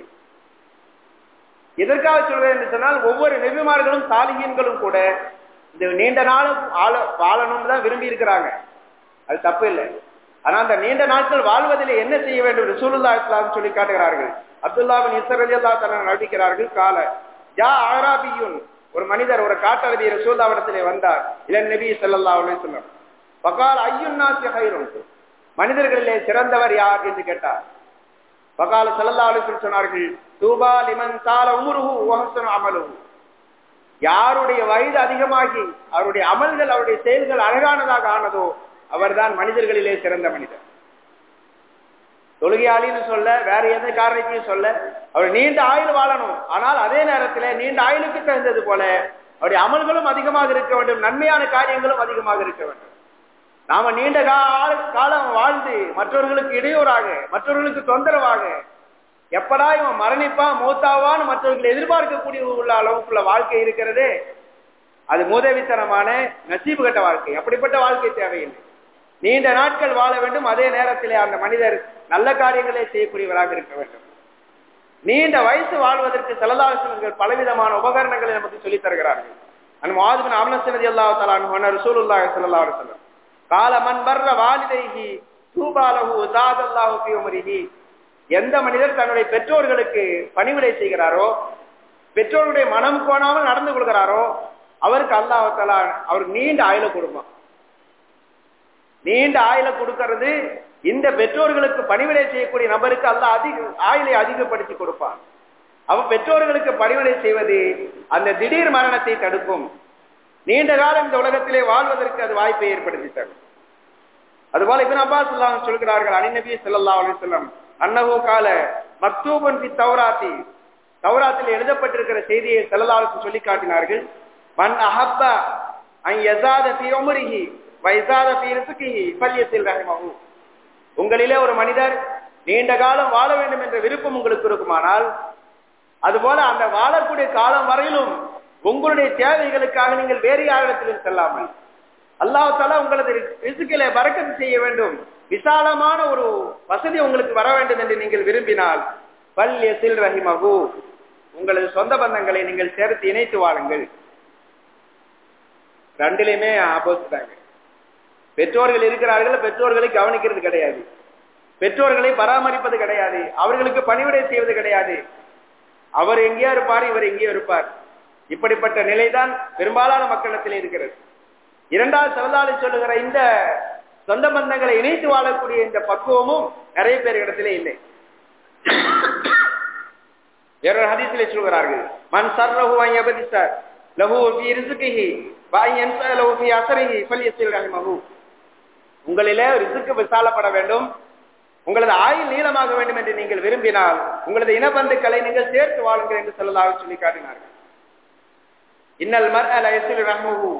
எதற்காக சொல்றேன் என்று சொன்னால், ஒவ்வொரு நபிமார்களும் சாலிஹீன்களும் கூட இந்த நீண்ட நாளும் வாழணும்னு தான் விரும்பி இருக்கிறாங்க, அது தப்பு இல்லை. ஆனா அந்த நீண்ட நாட்கள் வாழ்வதிலே என்ன செய்ய வேண்டும் ரசூலுல்லாஹி ஸல்லல்லாஹு அலைஹி வஸல்லம் சொல்லி காட்டுகிறார்கள். அப்துல்லாஹ் பின் இஸ்ர் ரலியல்லாஹு தஆலா நடிக்கிறார்கள். கால ஜா ஆராபியுன், ஒரு மனிதர், ஒரு காட்டரபி ரசூலுல்லாஹ்விடத்திலே வந்தார். இலன் நபி ஸல்லல்லாஹு அலைஹி வஸல்லம் ஃபகால் அய்யுன் நாஸி கைருன், மனிதர்களிலே சிறந்தவர் யார் என்று கேட்டார். ஃபகால ஸல்லல்லாஹு அலைஹி வஸல்லம் சொன்னார்கள், தூபா லிமன் தால உம்ருஹு வ ஹஸன அமலுஹு, யாருடைய வயது அதிகமாகி அவருடைய அமல்கள் அவருடைய செயல்கள் அழகானதாக ஆனதோ அவர்தான் மனிதர்களிலே சிறந்த மனிதர். தொழுகையாளின்னு சொல்ல, வேற எந்த காரணத்தையும் சொல்ல, அவர் நீண்ட ஆயுள் வாழணும். ஆனால் அதே நேரத்தில் நீண்ட ஆயுளுக்கு தகுந்தது போல அவருடைய அமல்களும் அதிகமாக இருக்க வேண்டும், நன்மையான காரியங்களும் அதிகமாக இருக்க வேண்டும். நாம நீண்ட காலம் வாழ்ந்து மற்றவர்களுக்கு இடையூறாக, மற்றவர்களுக்கு தொந்தரவாக, எப்படா இவன் மரணிப்பான் மூத்தாவான்னு மற்றவர்களை எதிர்பார்க்கக்கூடிய உள்ள அளவுக்குள்ள வாழ்க்கை இருக்கிறதே, அது மூதவித்தனமான நசீபு கட்ட வாழ்க்கை. அப்படிப்பட்ட வாழ்க்கை தேவையில்லை. நீண்ட நாட்கள் வாழ வேண்டும், அதே நேரத்திலே அந்த மனிதர் நல்ல காரியங்களை செய்யக்கூடியவராக இருக்க வேண்டும். நீண்ட வயசு வாழ்வதற்கு ஸல்லல்லாஹு அலைஹி வஸல்லம் பலவிதமான உபகரணங்களை நமக்கு சொல்லித் தருகிறார்கள். முஆத் பின் அனஸ் ரலியல்லாஹு தஆலா அன்ஹு ரசூலுல்லாஹி ஸல்லல்லாஹு அலைஹி வஸல்லம் கால மன் பர்ர வாலிதைஹி தூபா லஹு ஸாதல்லாஹு ஃபீ உம்ரிஹி, எந்த மனிதர் தன்னுடைய பெற்றோர்களுக்கு பணிவிடை செய்கிறாரோ, பெற்றோருடைய மனம் கோணாமல் நடந்து கொள்கிறாரோ, அவருக்கு அல்லாஹ் தஆலா அவருக்கு நீண்ட ஆயுளை கொடுப்பான். நீண்ட ஆயுளை கொடுக்கிறது இந்த பெற்றோர்களுக்கு பணிவிடை செய்யக்கூடிய நபருக்கு அல்லாஹ் ஆயுளை அதிகப்படுத்தி கொடுப்பான். அவ பெற்றோர்களுக்கு பணிவிடை செய்வது அந்த திடீர் மரணத்தை தடுக்கும். நீண்ட காலம் இந்த உலகத்திலே வாழ்வதற்கு அது வாய்ப்பை ஏற்படுத்தி தரும். அதுபோல இப்னு அப்பாஸ் ஸல்லல்லாஹு சொல்கிறார்கள், அன் நபி ஸல்லல்லாஹு அலைஹி வஸல்லம் அன்னஹு கால மக்தூபன் ஃபி தௌராத்தி, தௌராத்தில் எழுதப்பட்டிருக்கிற செய்தியை ஸல்லல்லாஹு அலைஹி வஸல்லம் சொல்லி காட்டினார்கள். மன் அஹப்ப அன் யஸாத ஃபீ உம்ரிஹி வ யஸாத ஃபீ ரிஸ்கிஹி ஃபல்யஸில் ரஹிமஹு, உங்களிலே ஒரு மனிதர் நீண்ட காலம் வாழ வேண்டும் என்ற விருப்பம் உங்களுக்கு இருக்குமானால், அதுபோல அந்த வாழக்கூடிய காலம் வரையிலும் உங்களுடைய தேவைகளுக்காக நீங்கள் வேறு யாரிடத்திலும் செல்லாமல் அல்லாஹ் தஆலா உங்களது ரிஸ்கிலே பரக்கத்து செய்ய வேண்டும், விசாலமான ஒரு வசதி உங்களுக்கு வர வேண்டும் என்று நீங்கள் விரும்பினால் ஃபல்யஸில் ரஹிமஹு, உங்களது சொந்த பந்தங்களை நீங்கள் சேர்த்து இணைத்து வாழுங்கள். ரெண்டிலுமே ஆப்போசிட் தாங்க. பெற்றோர்கள் இருக்கிறார்கள், பெற்றோர்களை கவனிக்கிறது கிடையாது, பெற்றோர்களை பராமரிப்பது கிடையாது, அவர்களுக்கு பணிவிடை செய்வது கிடையாது. அவர் எங்கேயோ இருப்பார், இவர் எங்கேயோ இருப்பார். இப்படிப்பட்ட நிலைதான் பெரும்பாலான மக்களிடத்தில் இருக்கிறது. இரண்டாவது ஸல்லல்லாஹு அலைஹி சொல்லுகிற இந்த சொந்த பந்தங்களை இணைத்து வாழக்கூடிய இந்த பக்குவமும் நிறைய பேர் இடத்திலே இல்லை. வேறொரு ஹதீஸிலே சொல்கிறார்கள், மன் சர்ரஹு அன் யபதிஸ லஹு ஃபீ ரிஸ்கிஹி வ அன் யன்ஸா லஹு ஃபீ அஸரிஹி ஃபல்யஸில் ரஹிமஹு, உங்களிலே ரிஸ்க் விசாலப்பட வேண்டும், உங்களது ஆயுள் நீளமாக வேண்டும் என்று நீங்கள் விரும்பினால் உங்களது இனபந்துக்களை நீங்கள் சேர்த்து வாழுங்கள் என்று ஸல்லல்லாஹு அலைஹி சொல்லி காட்டினார்கள். இன்னல் மர்அ லா யஸிலு ரஹ்முஹு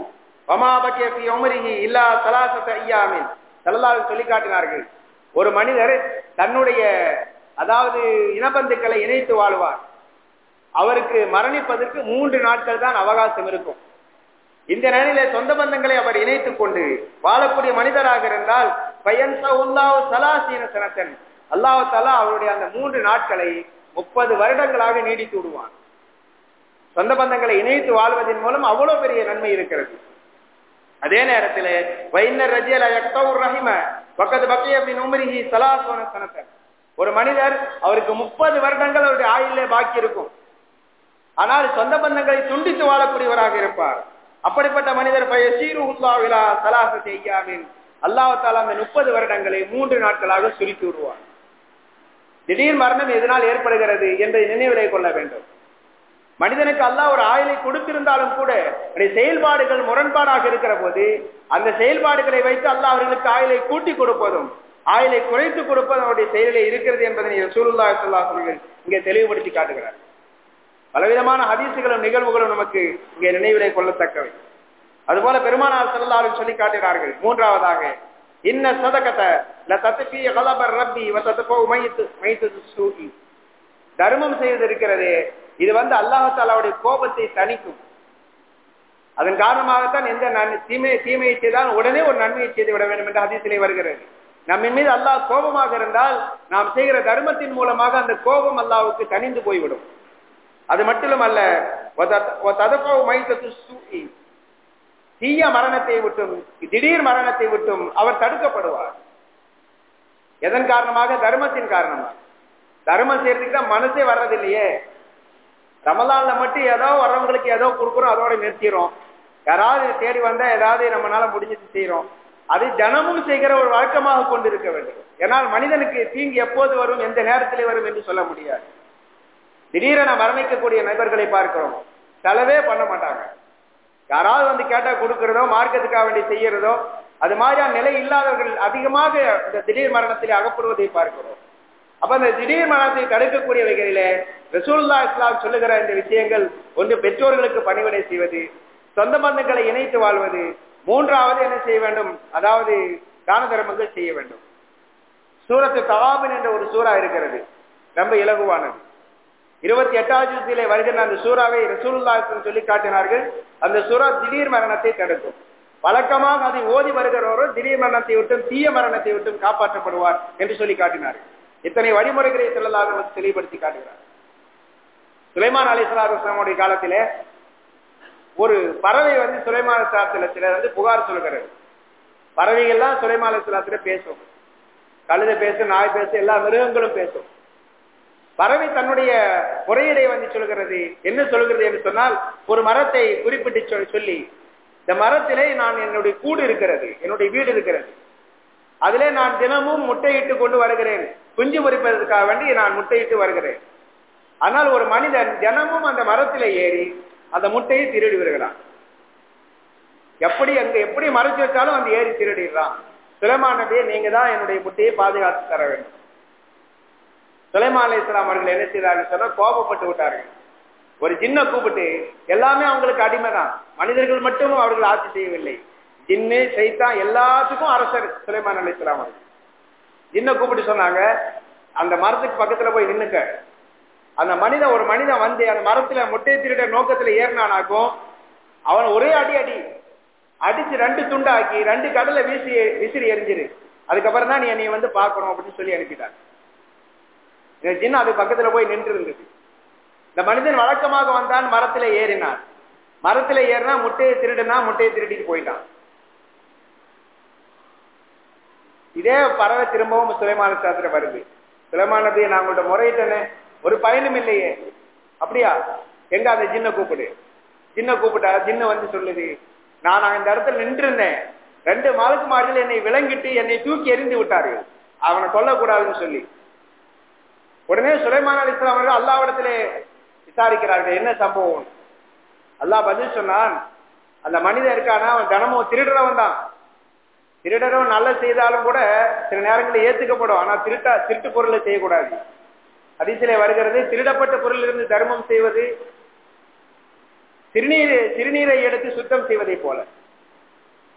வமா பக்கிய ஃபீ உம்ரிஹி இல்லா ஸலாஸத அய்யாமின் ஸல்லல்லாஹு சொல்லி காட்டினார்கள். ஒரு மனிதர் தன்னுடைய அதாவது இனபந்துக்களை இணைத்து வாழ்வார். அவருக்கு மரணிப்பதற்கு 3 நாட்கள் தான் அவகாசம் இருக்கும். இந்த நிலையில சொந்த பந்தங்களை அவர் இணைத்துக் கொண்டு வாழக்கூடிய மனிதராக இருந்தால் பயன்சல்லாஹு ஸலாஸீன ஸனத்தன் அல்லாஹ் தஆலா அவருடைய அந்த 3 நாட்களை 30 வருடங்களாக நீடித்து விடுவான். சொந்த பந்தங்களை இணைத்து வாழ்வதன் மூலம் அவ்வளவு பெரிய நன்மை இருக்கிறது. அதே நேரத்தில் வைன்னர் ரஜியல யக்தவுர் ரஹிம வகத் பக்கிய மின் உம்ரிஹி ஸலாஸூன ஸனத்தன் ஒரு மனிதர் அவருக்கு 30 வருடங்கள் அவருடைய ஆயுளிலே பாக்கி இருக்கும். ஆனால் சொந்த பந்தங்களை துண்டித்து வாழக்கூடியவராக இருப்பார். அப்படிப்பட்ட மனிதர் ஃபயஸீருல்லாஹு இலா ஸலாஸதி அய்யாமின் அல்லாஹ் தஆலா அந்த 30 வருடங்களை 3 நாட்களாக சுருக்கி விடுவார். திடீர் மரணம் எதனால் ஏற்படுகிறது என்பதை நினைவிலே கொள்ள வேண்டும். மனிதனுக்கு அல்லாஹ் ஒரு ஆயுளை கொடுத்திருந்தாலும் கூட செயல்பாடுகள் முரண்பாடாக இருக்கிற போது அந்த செயல்பாடுகளை வைத்து அல்லாஹ் அவர்களுக்கு ஆயுளை கூட்டி கொடுப்பதும் ஆயுளை குறைத்து கொடுப்பதும் அவருடைய செயலிலே இருக்கிறது என்பதனை ரசூலுல்லாஹி ஸல்லல்லாஹு அலைஹி வஸல்லம் இங்கே தெளிவுபடுத்தி காட்டுகிறார். பலவிதமான ஹதீசுகளும் நிகழ்வுகளும் நமக்கு இங்கே நினைவிலே கொள்ளத்தக்கவை. அதுபோல பெருமானார் ஸல்லல்லாஹு அலைஹி சொல்லி காட்டினார்கள். மூன்றாவதாக இன்ன ஸதகத லதத்ஃபீ கலபர் ரப்பி வ தத்ஃபு மைத்து சூஇ தர்மம் செய்திருக்கிறது. இது அல்லாஹ் தஆலாவுடைய கோபத்தை தணிக்கும். அதன் காரணமாகத்தான் எந்த தீமையை செய்தால் உடனே ஒரு நன்மையை செய்து விட வேண்டும் என்ற ஹதீஸிலே வருகிறது. நம்ம மீது அல்லாஹ் கோபமாக இருந்தால் நாம் செய்கிற தர்மத்தின் மூலமாக அந்த கோபம் அல்லாஹ்வுக்கு தணிந்து போய்விடும். அது மட்டுமல்ல தீய மரணத்தை விட்டும் திடீர் மரணத்தை விட்டும் அவர் தடுக்கப்படுவார். எதன் காரணமாக? தர்மத்தின் காரணமாக. தர்மம் செய்யறதுக்கு தான் மனசே வர்றதில்லையே. ரமலான்ல மட்டும் ஏதோ வர்றவங்களுக்கு ஏதோ கொடுக்குறோம், அதோட நிறுத்திடும். யாராவது தேடி வந்தா ஏதாவது நம்மளால முடிஞ்சது செய்யறோம். அது ஜனமும் செய்கிற ஒரு வழக்கமாக கொண்டு இருக்க வேண்டும். ஏன்னால் மனிதனுக்கு தீங்கு எப்போது வரும், எந்த நேரத்திலே வரும் என்று சொல்ல முடியாது. திடீரென மரணிக்கக்கூடிய நபர்களை பார்க்கிறோம், செலவே பண்ண மாட்டாங்க. யாராவது கேட்டா கொடுக்கிறதோ மார்க்கத்துக்காக வேண்டி செய்யறதோ அது மாதிரியான நிலை இல்லாதவர்கள் அதிகமாக இந்த திடீர் மரணத்திலே அகப்படுவதை பார்க்கிறோம். அப்ப அந்த திடீர் மரணத்தை தடுக்கக்கூடிய வகையிலே ரசூலுல்லாஹி ஸல்லல்லாஹு அலைஹி சொல்லுகிற இந்த விஷயங்கள் ஒன்று பெற்றோர்களுக்கு பணிவிடை செய்வது, சொந்த பந்தங்களை இணைத்து வாழ்வது, மூன்றாவது என்ன செய்ய வேண்டும், அதாவது தான தர்மங்கள் செய்ய வேண்டும். சூரத்து தகாபின் என்ற ஒரு சூறா இருக்கிறது, ரொம்ப இலகுவானது. 28வது ஜுஸிலே வருகிற அந்த சூறாவை ரசூலுல்லாஹி சொல்லி காட்டினார்கள். அந்த சூறா திடீர் மரணத்தை தடுக்கும். வழக்கமாக அதை ஓதி வருகிறவர்கள் திடீர் மரணத்தை விட்டும் தீய மரணத்தை விட்டும் காப்பாற்றப்படுவார் என்று சொல்லி காட்டினார்கள். இத்தனை வழிமுறைகளை ஸல்லல்லாஹு அலைஹி வஸல்லம் தெளிவுபடுத்தி காட்டுகிறார். சுலைமான் அலைஹிஸ்ஸலாத்து வஸல்லம் காலத்திலே ஒரு பறவை சுலைமான் அலைஹிஸ்ஸலாத்துல புகார் சொல்கிறது. பறவைகள்லாம் சுலைமான் அலைஹிஸ்ஸலாத்துல பேசும். கழுதை பேசும், நாய் பேசும், எல்லா மிருகங்களும் பேசும். பறவை தன்னுடைய முறையீடை சொல்கிறது. என்ன சொல்கிறது என்று சொன்னால், ஒரு மரத்தை குறிப்பிட்டு சொல்லி, இந்த மரத்திலே நான் என்னுடைய கூடு இருக்கிறது, என்னுடைய வீடு இருக்கிறது, அதிலே நான் தினமும் முட்டையிட்டு கொண்டு வருகிறேன், குஞ்சு பொரிப்பதற்காக வேண்டி நான் முட்டையிட்டு வருகிறேன். ஆனால் ஒரு மனிதன் தினமும் அந்த மரத்திலே ஏறி அந்த முட்டையை திருடி வருகிறான். எப்படி மறைச்சு வச்சாலும் அந்த ஏறி திருடிடுறான். சுலைமான் நபியே, நீங்க தான் என்னுடைய முட்டையை பாதுகாத்து தர வேண்டும். சுலைமான் அலைஹிஸ்ஸலாம் அவர்கள் என்ன செய்தார்கள் சொன்னா, கோபப்பட்டு விட்டார்கள். ஒரு ஜின்னை கூப்பிட்டு, எல்லாமே அவங்களுக்கு அடிமை தான், மனிதர்கள் மட்டும் அவர்கள் ஆட்சி செய்யவில்லை, ஜின்னு சைத்தான் எல்லாத்துக்கும் அரசர் சுலைமான் அலைஹிஸ்ஸலாம் அவர்கள். ஜின்னை கூப்பிட்டு சொன்னாங்க, அந்த மரத்துக்கு பக்கத்துல போய் நின்னுக்க. அந்த ஒரு மனிதன் அந்த மரத்துல முட்டையை திருட நோக்கத்துல ஏறினானாக்கும், அவன் ஒரே அடிச்சு 2 துண்டாக்கி 2 கடலை விசிறி எரிஞ்சிரு, அதுக்கப்புறம் தான் நீ என்னை பார்க்கணும் அப்படின்னு சொல்லி அனுப்பிட்டான். ஜின்னு அது பக்கத்துல போய் நின்று இருந்தது. இந்த மனிதன் வழக்கமாக வந்தான், மரத்துல ஏறினான். மரத்துல ஏறினா முட்டையை திருடுனா, முட்டையை திருடிட்டு போயிட்டான். இதே பறவை திரும்பவும் சுலைமான் அலைஹிஸ்ஸலாத்துல வருது. சுலைமான் நபியை நான் உங்கள்ட்ட முறையிட்டேனே, ஒரு பயனும் இல்லையே. அப்படியா, எங்க அந்த ஜின்னை கூப்பிடு. ஜின்னை கூப்பிட்டா ஜின்னு சொல்லுது, நான் இந்த இடத்துல நின்று இருந்தேன், 2 மலக்குமார்கள் என்னை விளங்கிட்டு என்னை தூக்கி எறிந்து விட்டார்கள், அவனை கொல்லக்கூடாதுன்னு சொல்லி. உடனே சுலைமான் அலைஹிஸ்ஸலாம் அவர்கள் அல்லாஹ்விடத்திலே விசாரிக்கிறார்கள், என்ன சம்பவம். அல்லாஹ் பதில் சொன்னான், அந்த மனிதன் இருக்கானா, அவன் தினமும் திருடுறவன் தான். திருடறவன் நல்ல செய்தாலும் கூட சில நேரங்களில் ஏத்துக்கப்படும். ஆனா திருட்டு பொருளை செய்யக்கூடாது. ஹதீஸிலே வருகிறது, திருடப்பட்ட பொருளிலிருந்து தர்மம் செய்வது சிறுநீரை எடுத்து சுத்தம் செய்வதை போல.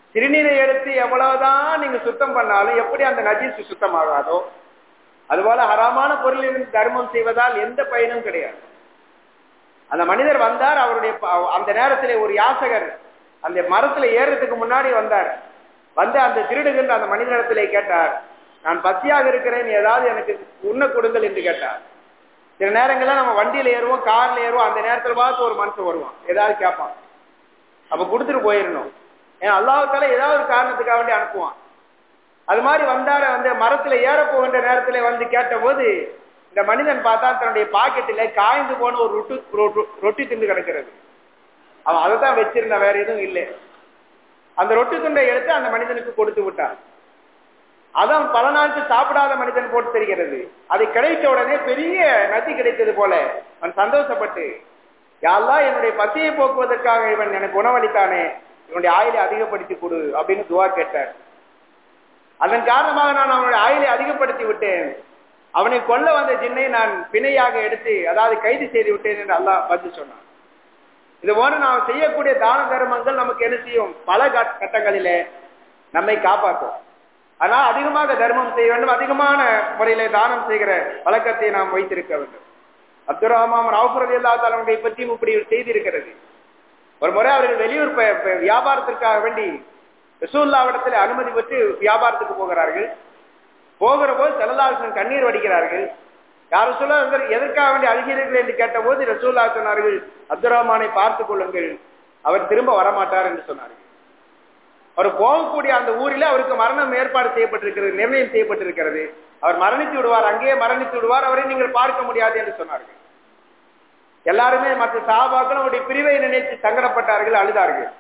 சிறுநீரை எடுத்து எவ்வளவுதான் நீங்க சுத்தம் பண்ணாலும் எப்படி அந்த நஜீஸ் சுத்தமாகாதோ அதுபோல ஹராமான பொருளிலிருந்து தர்மம் செய்வதால் எந்த பயனும் கிடையாது. அந்த மனிதர் வந்தார், அவருடைய அந்த நேரத்திலே ஒரு யாசகர் அந்த மரத்துல ஏறுறதுக்கு முன்னாடி வந்தார். வந்து அந்த திருடுகின்ற அந்த மனிதனிடத்திலே கேட்டார், நான் பசியாக இருக்கிறேன், ஏதாவது எனக்கு உண்ண கொடுங்கள் என்று கேட்டார். சில நேரங்கள்ல நம்ம வண்டியில ஏறுவோம், கார்ல ஏறுவோம், அந்த நேரத்துல பார்த்து ஒரு மனுஷன் வருவான், ஏதாவது கேட்பான், அப்ப கொடுத்துட்டு போயிடணும். ஏன்னா அல்லாஹ்வுத்தால ஏதாவது ஒரு காரணத்துக்காக வேண்டி அனுப்புவான். அது மாதிரி வந்தார வந்து மரத்துல ஏற போகின்ற நேரத்துல வந்து கேட்ட போது இந்த மனிதன் பார்த்தா தன்னுடைய பாக்கெட்டில காய்ந்து போன ஒரு ரொட்டி துண்டு கிடக்கிறது. அவன் அதை தான் வச்சிருந்தான், வேற எதுவும் இல்லை. அந்த ரொட்டி துண்டை எடுத்து அந்த மனிதனுக்கு கொடுத்து விட்டான். அதான் பல நாளுக்கு சாப்பிடாத மனிதன் போட்டு தெரிகிறது. அது கிடைத்த உடனே பெரிய நதி கிடைத்தது போல அவன் சந்தோஷப்பட்டு, யா அல்லாஹ் என்னுடைய பசியை போக்குவதற்காக இவன் எனக்கு உணவளித்தானே, இவனுடைய ஆயுளை அதிகப்படுத்தி கொடு அப்படின்னு துவா கேட்டார். அதன் காரணமாக நான் அவனுடைய ஆயுளை அதிகப்படுத்தி விட்டேன், அவனை கொல்ல வந்த ஜின்னை நான் பிணையாக எடுத்து அதாவது கைது செய்து விட்டேன் என்று அல்லாஹ் பதில் சொன்னான். இது போன்று நாம் செய்யக்கூடிய தான தர்மங்கள் நமக்கு என்ன செய்யும், பல கட்டங்களிலே நம்மை காப்பாற்றும். ஆனால் அதிகமாக தர்மம் செய்ய வேண்டும், அதிகமான முறையிலே தானம் செய்கிற வழக்கத்தை நாம் வைத்திருக்க வேண்டும். அப்துல் ரஹ்மான் அவுஃப் ரலியல்லாஹு தஆலா பற்றியும் இப்படி செய்தி இருக்கிறது. ஒரு முறை அவர்கள் வெளியூர் வியாபாரத்திற்காக வேண்டி ரசூலுல்லாஹ்விடத்தில் அனுமதி பெற்று வியாபாரத்துக்கு போகிறார்கள். போகிற போது ஸல்லல்லாஹு அலைஹி வஸல்லம் கண்ணீர் வடிக்கிறார்கள். யார் சொல்ல எதற்காக வேண்டி அழுகிறீர்கள் என்று கேட்ட போது ரசூலுல்லாஹ் சொன்னார்கள், அப்துல் ரஹ்மானை பார்த்துக் கொள்ளுங்கள், அவர் திரும்ப வரமாட்டார் என்று சொன்னார்கள். அவர் போகக்கூடிய அந்த ஊரில் அவருக்கு மரணம் ஏற்பாடு செய்யப்பட்டிருக்கிறது, நிர்ணயம் செய்யப்பட்டிருக்கிறது. அவர் மரணித்து விடுவார், அங்கேயே மரணித்து விடுவார், அவரை நீங்கள் பார்க்க முடியாது என்று சொன்னார்கள். எல்லாருமே மற்ற சஹாபாக்கள் அவருடைய பிரிவை நினைத்து சங்கடப்பட்டார்கள், அழுதார்கள்.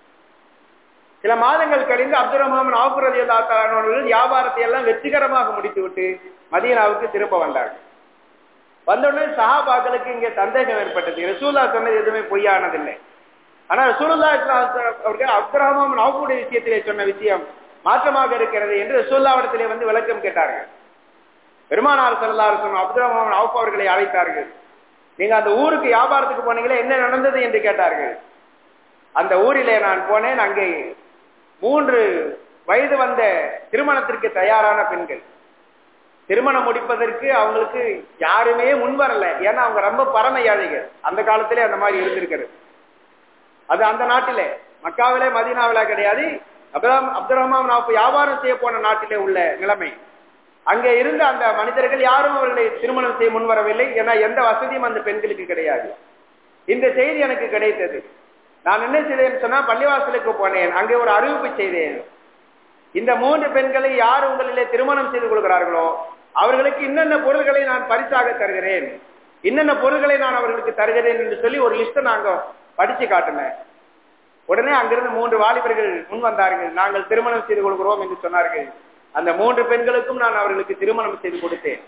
சில மாதங்கள் கழிந்து அப்துல் ரஹ்மான் அவுஃப் ரலியல்லாஹு தஆலா அவர்கள் வியாபாரத்தை எல்லாம் வெற்றிகரமாக முடித்துவிட்டு மதீனாவுக்கு திரும்ப வந்தார்கள். வந்தவுடனே சஹாபாக்களுக்கு இங்கே சந்தேகம் ஏற்பட்டது. ரசூலுல்லாஹ் சொன்னது எதுவுமே பொய்யானதில்லை. ஆனா ரசூலுல்லாஹ் அவர்கள் அப்துல் ரஹ்மான் அவுஃபுடைய விஷயத்திலே சொன்ன விஷயம் மாற்றமாக இருக்கிறது என்று ரசூலுல்லாஹ்விடத்திலே வந்து விளக்கம் கேட்டார்கள். பெருமானார் ஸல்லல்லாஹு அலைஹி வஸல்லம் அப்துல் ரஹ்மான் அவுஃப் அவர்களை அழைத்தார்கள். நீங்க அந்த ஊருக்கு வியாபாரத்துக்கு போனீங்களே, என்ன நடந்தது என்று கேட்டார்கள். அந்த ஊரிலே நான் போனேன், அங்கே 3 வயது வந்த திருமணத்திற்கு தயாரான பெண்கள், திருமணம் முடிப்பதற்கு அவங்களுக்கு யாருமே முன்வரல. ஏன்னா அவங்க ரொம்ப பரம ஏழைகள். அந்த காலத்திலே அந்த மாதிரி இருந்திருக்கிறது. அது அந்த நாட்டிலே, மக்காவிலே மதீனாவிலே கிடையாது, அப்துல் ரஹ்மான் அவுஃப் வியாபாரம் செய்ய போன நாட்டிலே உள்ள நிலைமை. அங்கே இருந்த அந்த மனிதர்கள் யாரும் அவர்களை திருமணம் செய்ய முன்வரவில்லை. ஏன்னா எந்த வசதியும் அந்த பெண்களுக்கு கிடையாது. இந்த செய்தி எனக்கு கிடைத்தது. நான் என்ன செய்தேன் சொன்னா, பள்ளிவாசலுக்கு போனேன், அங்கே ஒரு அறிவிப்பு செய்தேன். இந்த 3 பெண்களை யார் உங்களிலே திருமணம் செய்து கொள்கிறார்களோ அவர்களுக்கு இன்னென்ன பொருள்களை நான் பரிசாக தருகிறேன், இன்னென்ன பொருள்களை நான் அவர்களுக்கு தருகிறேன் என்று சொல்லி ஒரு லிஸ்ட் நாங்க படிச்சு காட்டினேன். உடனே அங்கிருந்து 3 வாலிபர்கள் முன் வந்தார்கள், நாங்கள் திருமணம் செய்து கொள்கிறோம் என்று சொன்னார்கள். அந்த 3 பெண்களுக்கும் நான் அவர்களுக்கு திருமணம் செய்து கொடுத்தேன்.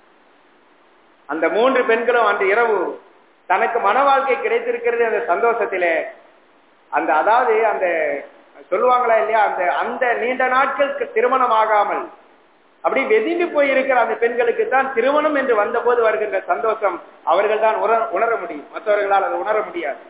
அந்த 3 பெண்களும் அன்று இரவு தனக்கு மன வாழ்க்கை கிடைத்திருக்கிறது அந்த சந்தோஷத்திலே, அந்த அதாவது அந்த சொல்லுவாங்களா இல்லையா, அந்த நீண்ட நாட்களுக்கு திருமணம் ஆகாமல் அப்படி வெதிந்து போயிருக்கிற அந்த பெண்களுக்கு தான் திருமணம் என்று வந்த போது வருகின்ற சந்தோஷம் அவர்கள் தான் உணர முடியும், மற்றவர்களால் அதை உணர முடியாது.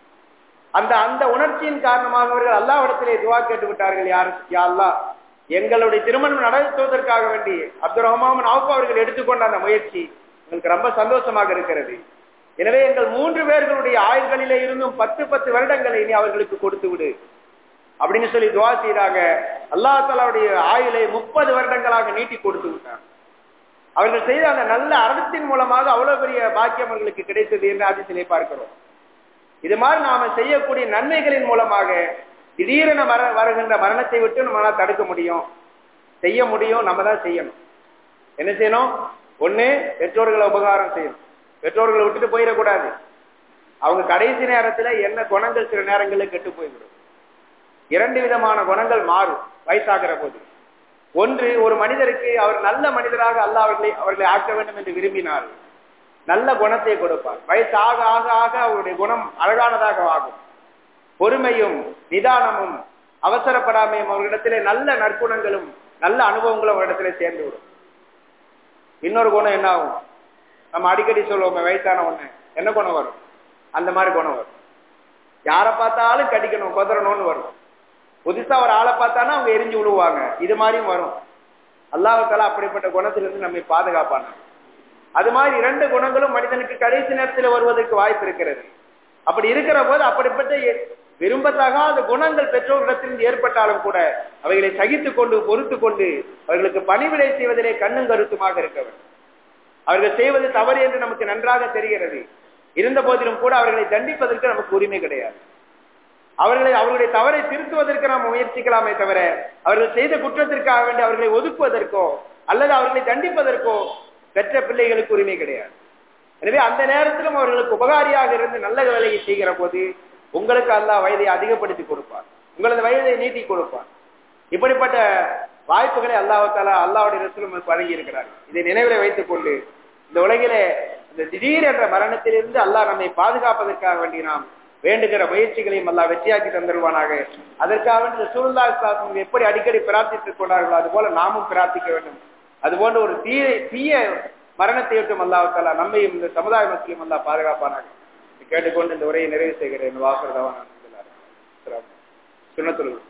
அந்த உணர்ச்சியின் காரணமாக அவர்கள் அல்லாஹ்விடத்திலே துஆ கேட்டு விட்டார்கள், யா அல்லாஹ் எங்களுடைய திருமணம் நடத்துவதற்காக வேண்டி அப்துல் ரஹ்மான் அவுஃப் அவர்கள் எடுத்துக்கொண்ட அந்த முயற்சி எங்களுக்கு ரொம்ப சந்தோஷமாக இருக்கிறது. எனவே எங்கள் 3 பேர்களுடைய ஆயுள்களிலே இருந்தும் 10 வருடங்களை நீ அவர்களுக்கு கொடுத்து விடு அப்படின்னு சொல்லி துஆ செய்தாங்க. அல்லாஹ் தஆலாவுடைய ஆயுளை 30 வருடங்களாக நீட்டி கொடுத்து விட்டார். அவர்கள் செய்த அந்த நல்ல அறத்தின் மூலமாக அவ்வளவு பெரிய பாக்கியம் அவர்களுக்கு கிடைத்தது என்று ஹதீஸிலே பார்க்கிறோம். இது மாதிரி நாம செய்யக்கூடிய நன்மைகளின் மூலமாக திடீரென வருகின்ற மரணத்தை விட்டு நம்மளால தடுக்க முடியும், செய்ய முடியும். நம்ம தான் செய்யணும். என்ன செய்யணும்? 1, பெற்றோர்களை உபகாரம் செய்யணும். பெற்றோர்களை விட்டுட்டு போயிடக்கூடாது. அவங்க கடைசி நேரத்துல என்ன குணங்கள் சில நேரங்களில் கெட்டு போய்விடும். 2 விதமான குணங்கள் மாறும் வயசாகிற போது. 1, ஒரு மனிதருக்கு அவர் நல்ல மனிதராக அல்லாஹ் அவர்களை ஆக்க வேண்டும் என்று விரும்பினால் நல்ல குணத்தை கொடுப்பார். வயசாக ஆக ஆக அவருடைய குணம் அழகானதாக ஆகும். பொறுமையும் நிதானமும் அவசரப்படாமையும் அவர்களிடத்திலே நல்ல நற்குணங்களும் நல்ல அனுபவங்களும் அவரிடத்திலே சேர்ந்து விடும். இன்னொரு குணம் என்ன ஆகும்? நம்ம அடிக்கடி சொல்லுவோம், வயசான ஒண்ணு என்ன குணம் வரும்? அந்த மாதிரி குணம் வரும். யாரை பார்த்தாலும் கடிக்கணும், கொதறணும்னு வரும். புதுசா ஒரு ஆளை பார்த்தானா அவங்க எரிஞ்சு விழுவாங்க. இது மாதிரியும் வரும். அல்லாஹ் தஆலா அப்படிப்பட்ட குணத்திலிருந்து நம்மை பாதுகாப்பான. அது மாதிரி 2 குணங்களும் மனிதனுக்கு கடைசி நேரத்தில் வருவதற்கு வாய்ப்பு இருக்கிறது. அப்படி இருக்கிற போது அப்படிப்பட்ட விரும்பத்தகாத குணங்கள் பெற்றோரிடத்திலிருந்து ஏற்பட்டாலும் கூட அவைகளை சகித்துக் கொண்டு பொறுத்து கொண்டு அவர்களுக்கு பணிவிடை செய்வதிலே கண்ணும் கருத்துமாக இருக்கவர். அவர்கள் செய்வது தவறு என்று நமக்கு நன்றாக தெரிகிறது. இருந்த போதிலும் கூட அவர்களை தண்டிப்பதற்கு நமக்கு உரிமை கிடையாது. அவர்களுடைய தவறை திருத்துவதற்கு நாம் முயற்சிக்கலாமே தவிர அவர்கள் செய்த குற்றத்திற்காக வேண்டி அவர்களை ஒதுக்குவதற்கோ அல்லது அவர்களை தண்டிப்பதற்கோ பெற்ற பிள்ளைகளுக்கு உரிமை கிடையாது. எனவே அந்த நேரத்திலும் அவர்களுக்கு உபகாரியாக இருந்து நல்ல வேலையை செய்கிற போது உங்களுக்கு அல்லாஹ் வயதை அதிகப்படுத்தி கொடுப்பார், உங்களது வயதை நீட்டி கொடுப்பார். இப்படிப்பட்ட வாய்ப்புகளை அல்லாஹ் தஆலா அல்லாஹ்வுடைய ரசூலும் வழங்கி இருக்கிறார். இதை நினைவில் வைத்துக் கொண்டு இந்த உலகிலே இந்த திடீர் என்ற மரணத்திலிருந்து அல்லாஹ் நம்மை பாதுகாப்பதற்காக வேண்டி நாம் வேண்டுகிற முயற்சிகளையும் அல்லாஹ் வெற்றியாக்கி தந்துருவானாக. அதற்காக வேண்டி ரசூலுல்லாஹி ஸல்லல்லாஹு அலைஹி வஸல்லம் எப்படி அடிக்கடி பிரார்த்தித்துக் கொண்டார்களோ அதுபோல நாமும் பிரார்த்திக்க வேண்டும். அதுபோன்ற ஒரு தீய மரணத்தை விட்டும் அல்லாஹ் தஆலா நம்மையும் இந்த சமுதாய மக்களையும் அல்லாஹ் பாதுகாப்பானாக. கேட்டுக்கொண்டு இந்த உரையை நிறைவு செய்கிறேன். வாக்குறதவன் சுன்னத்துல்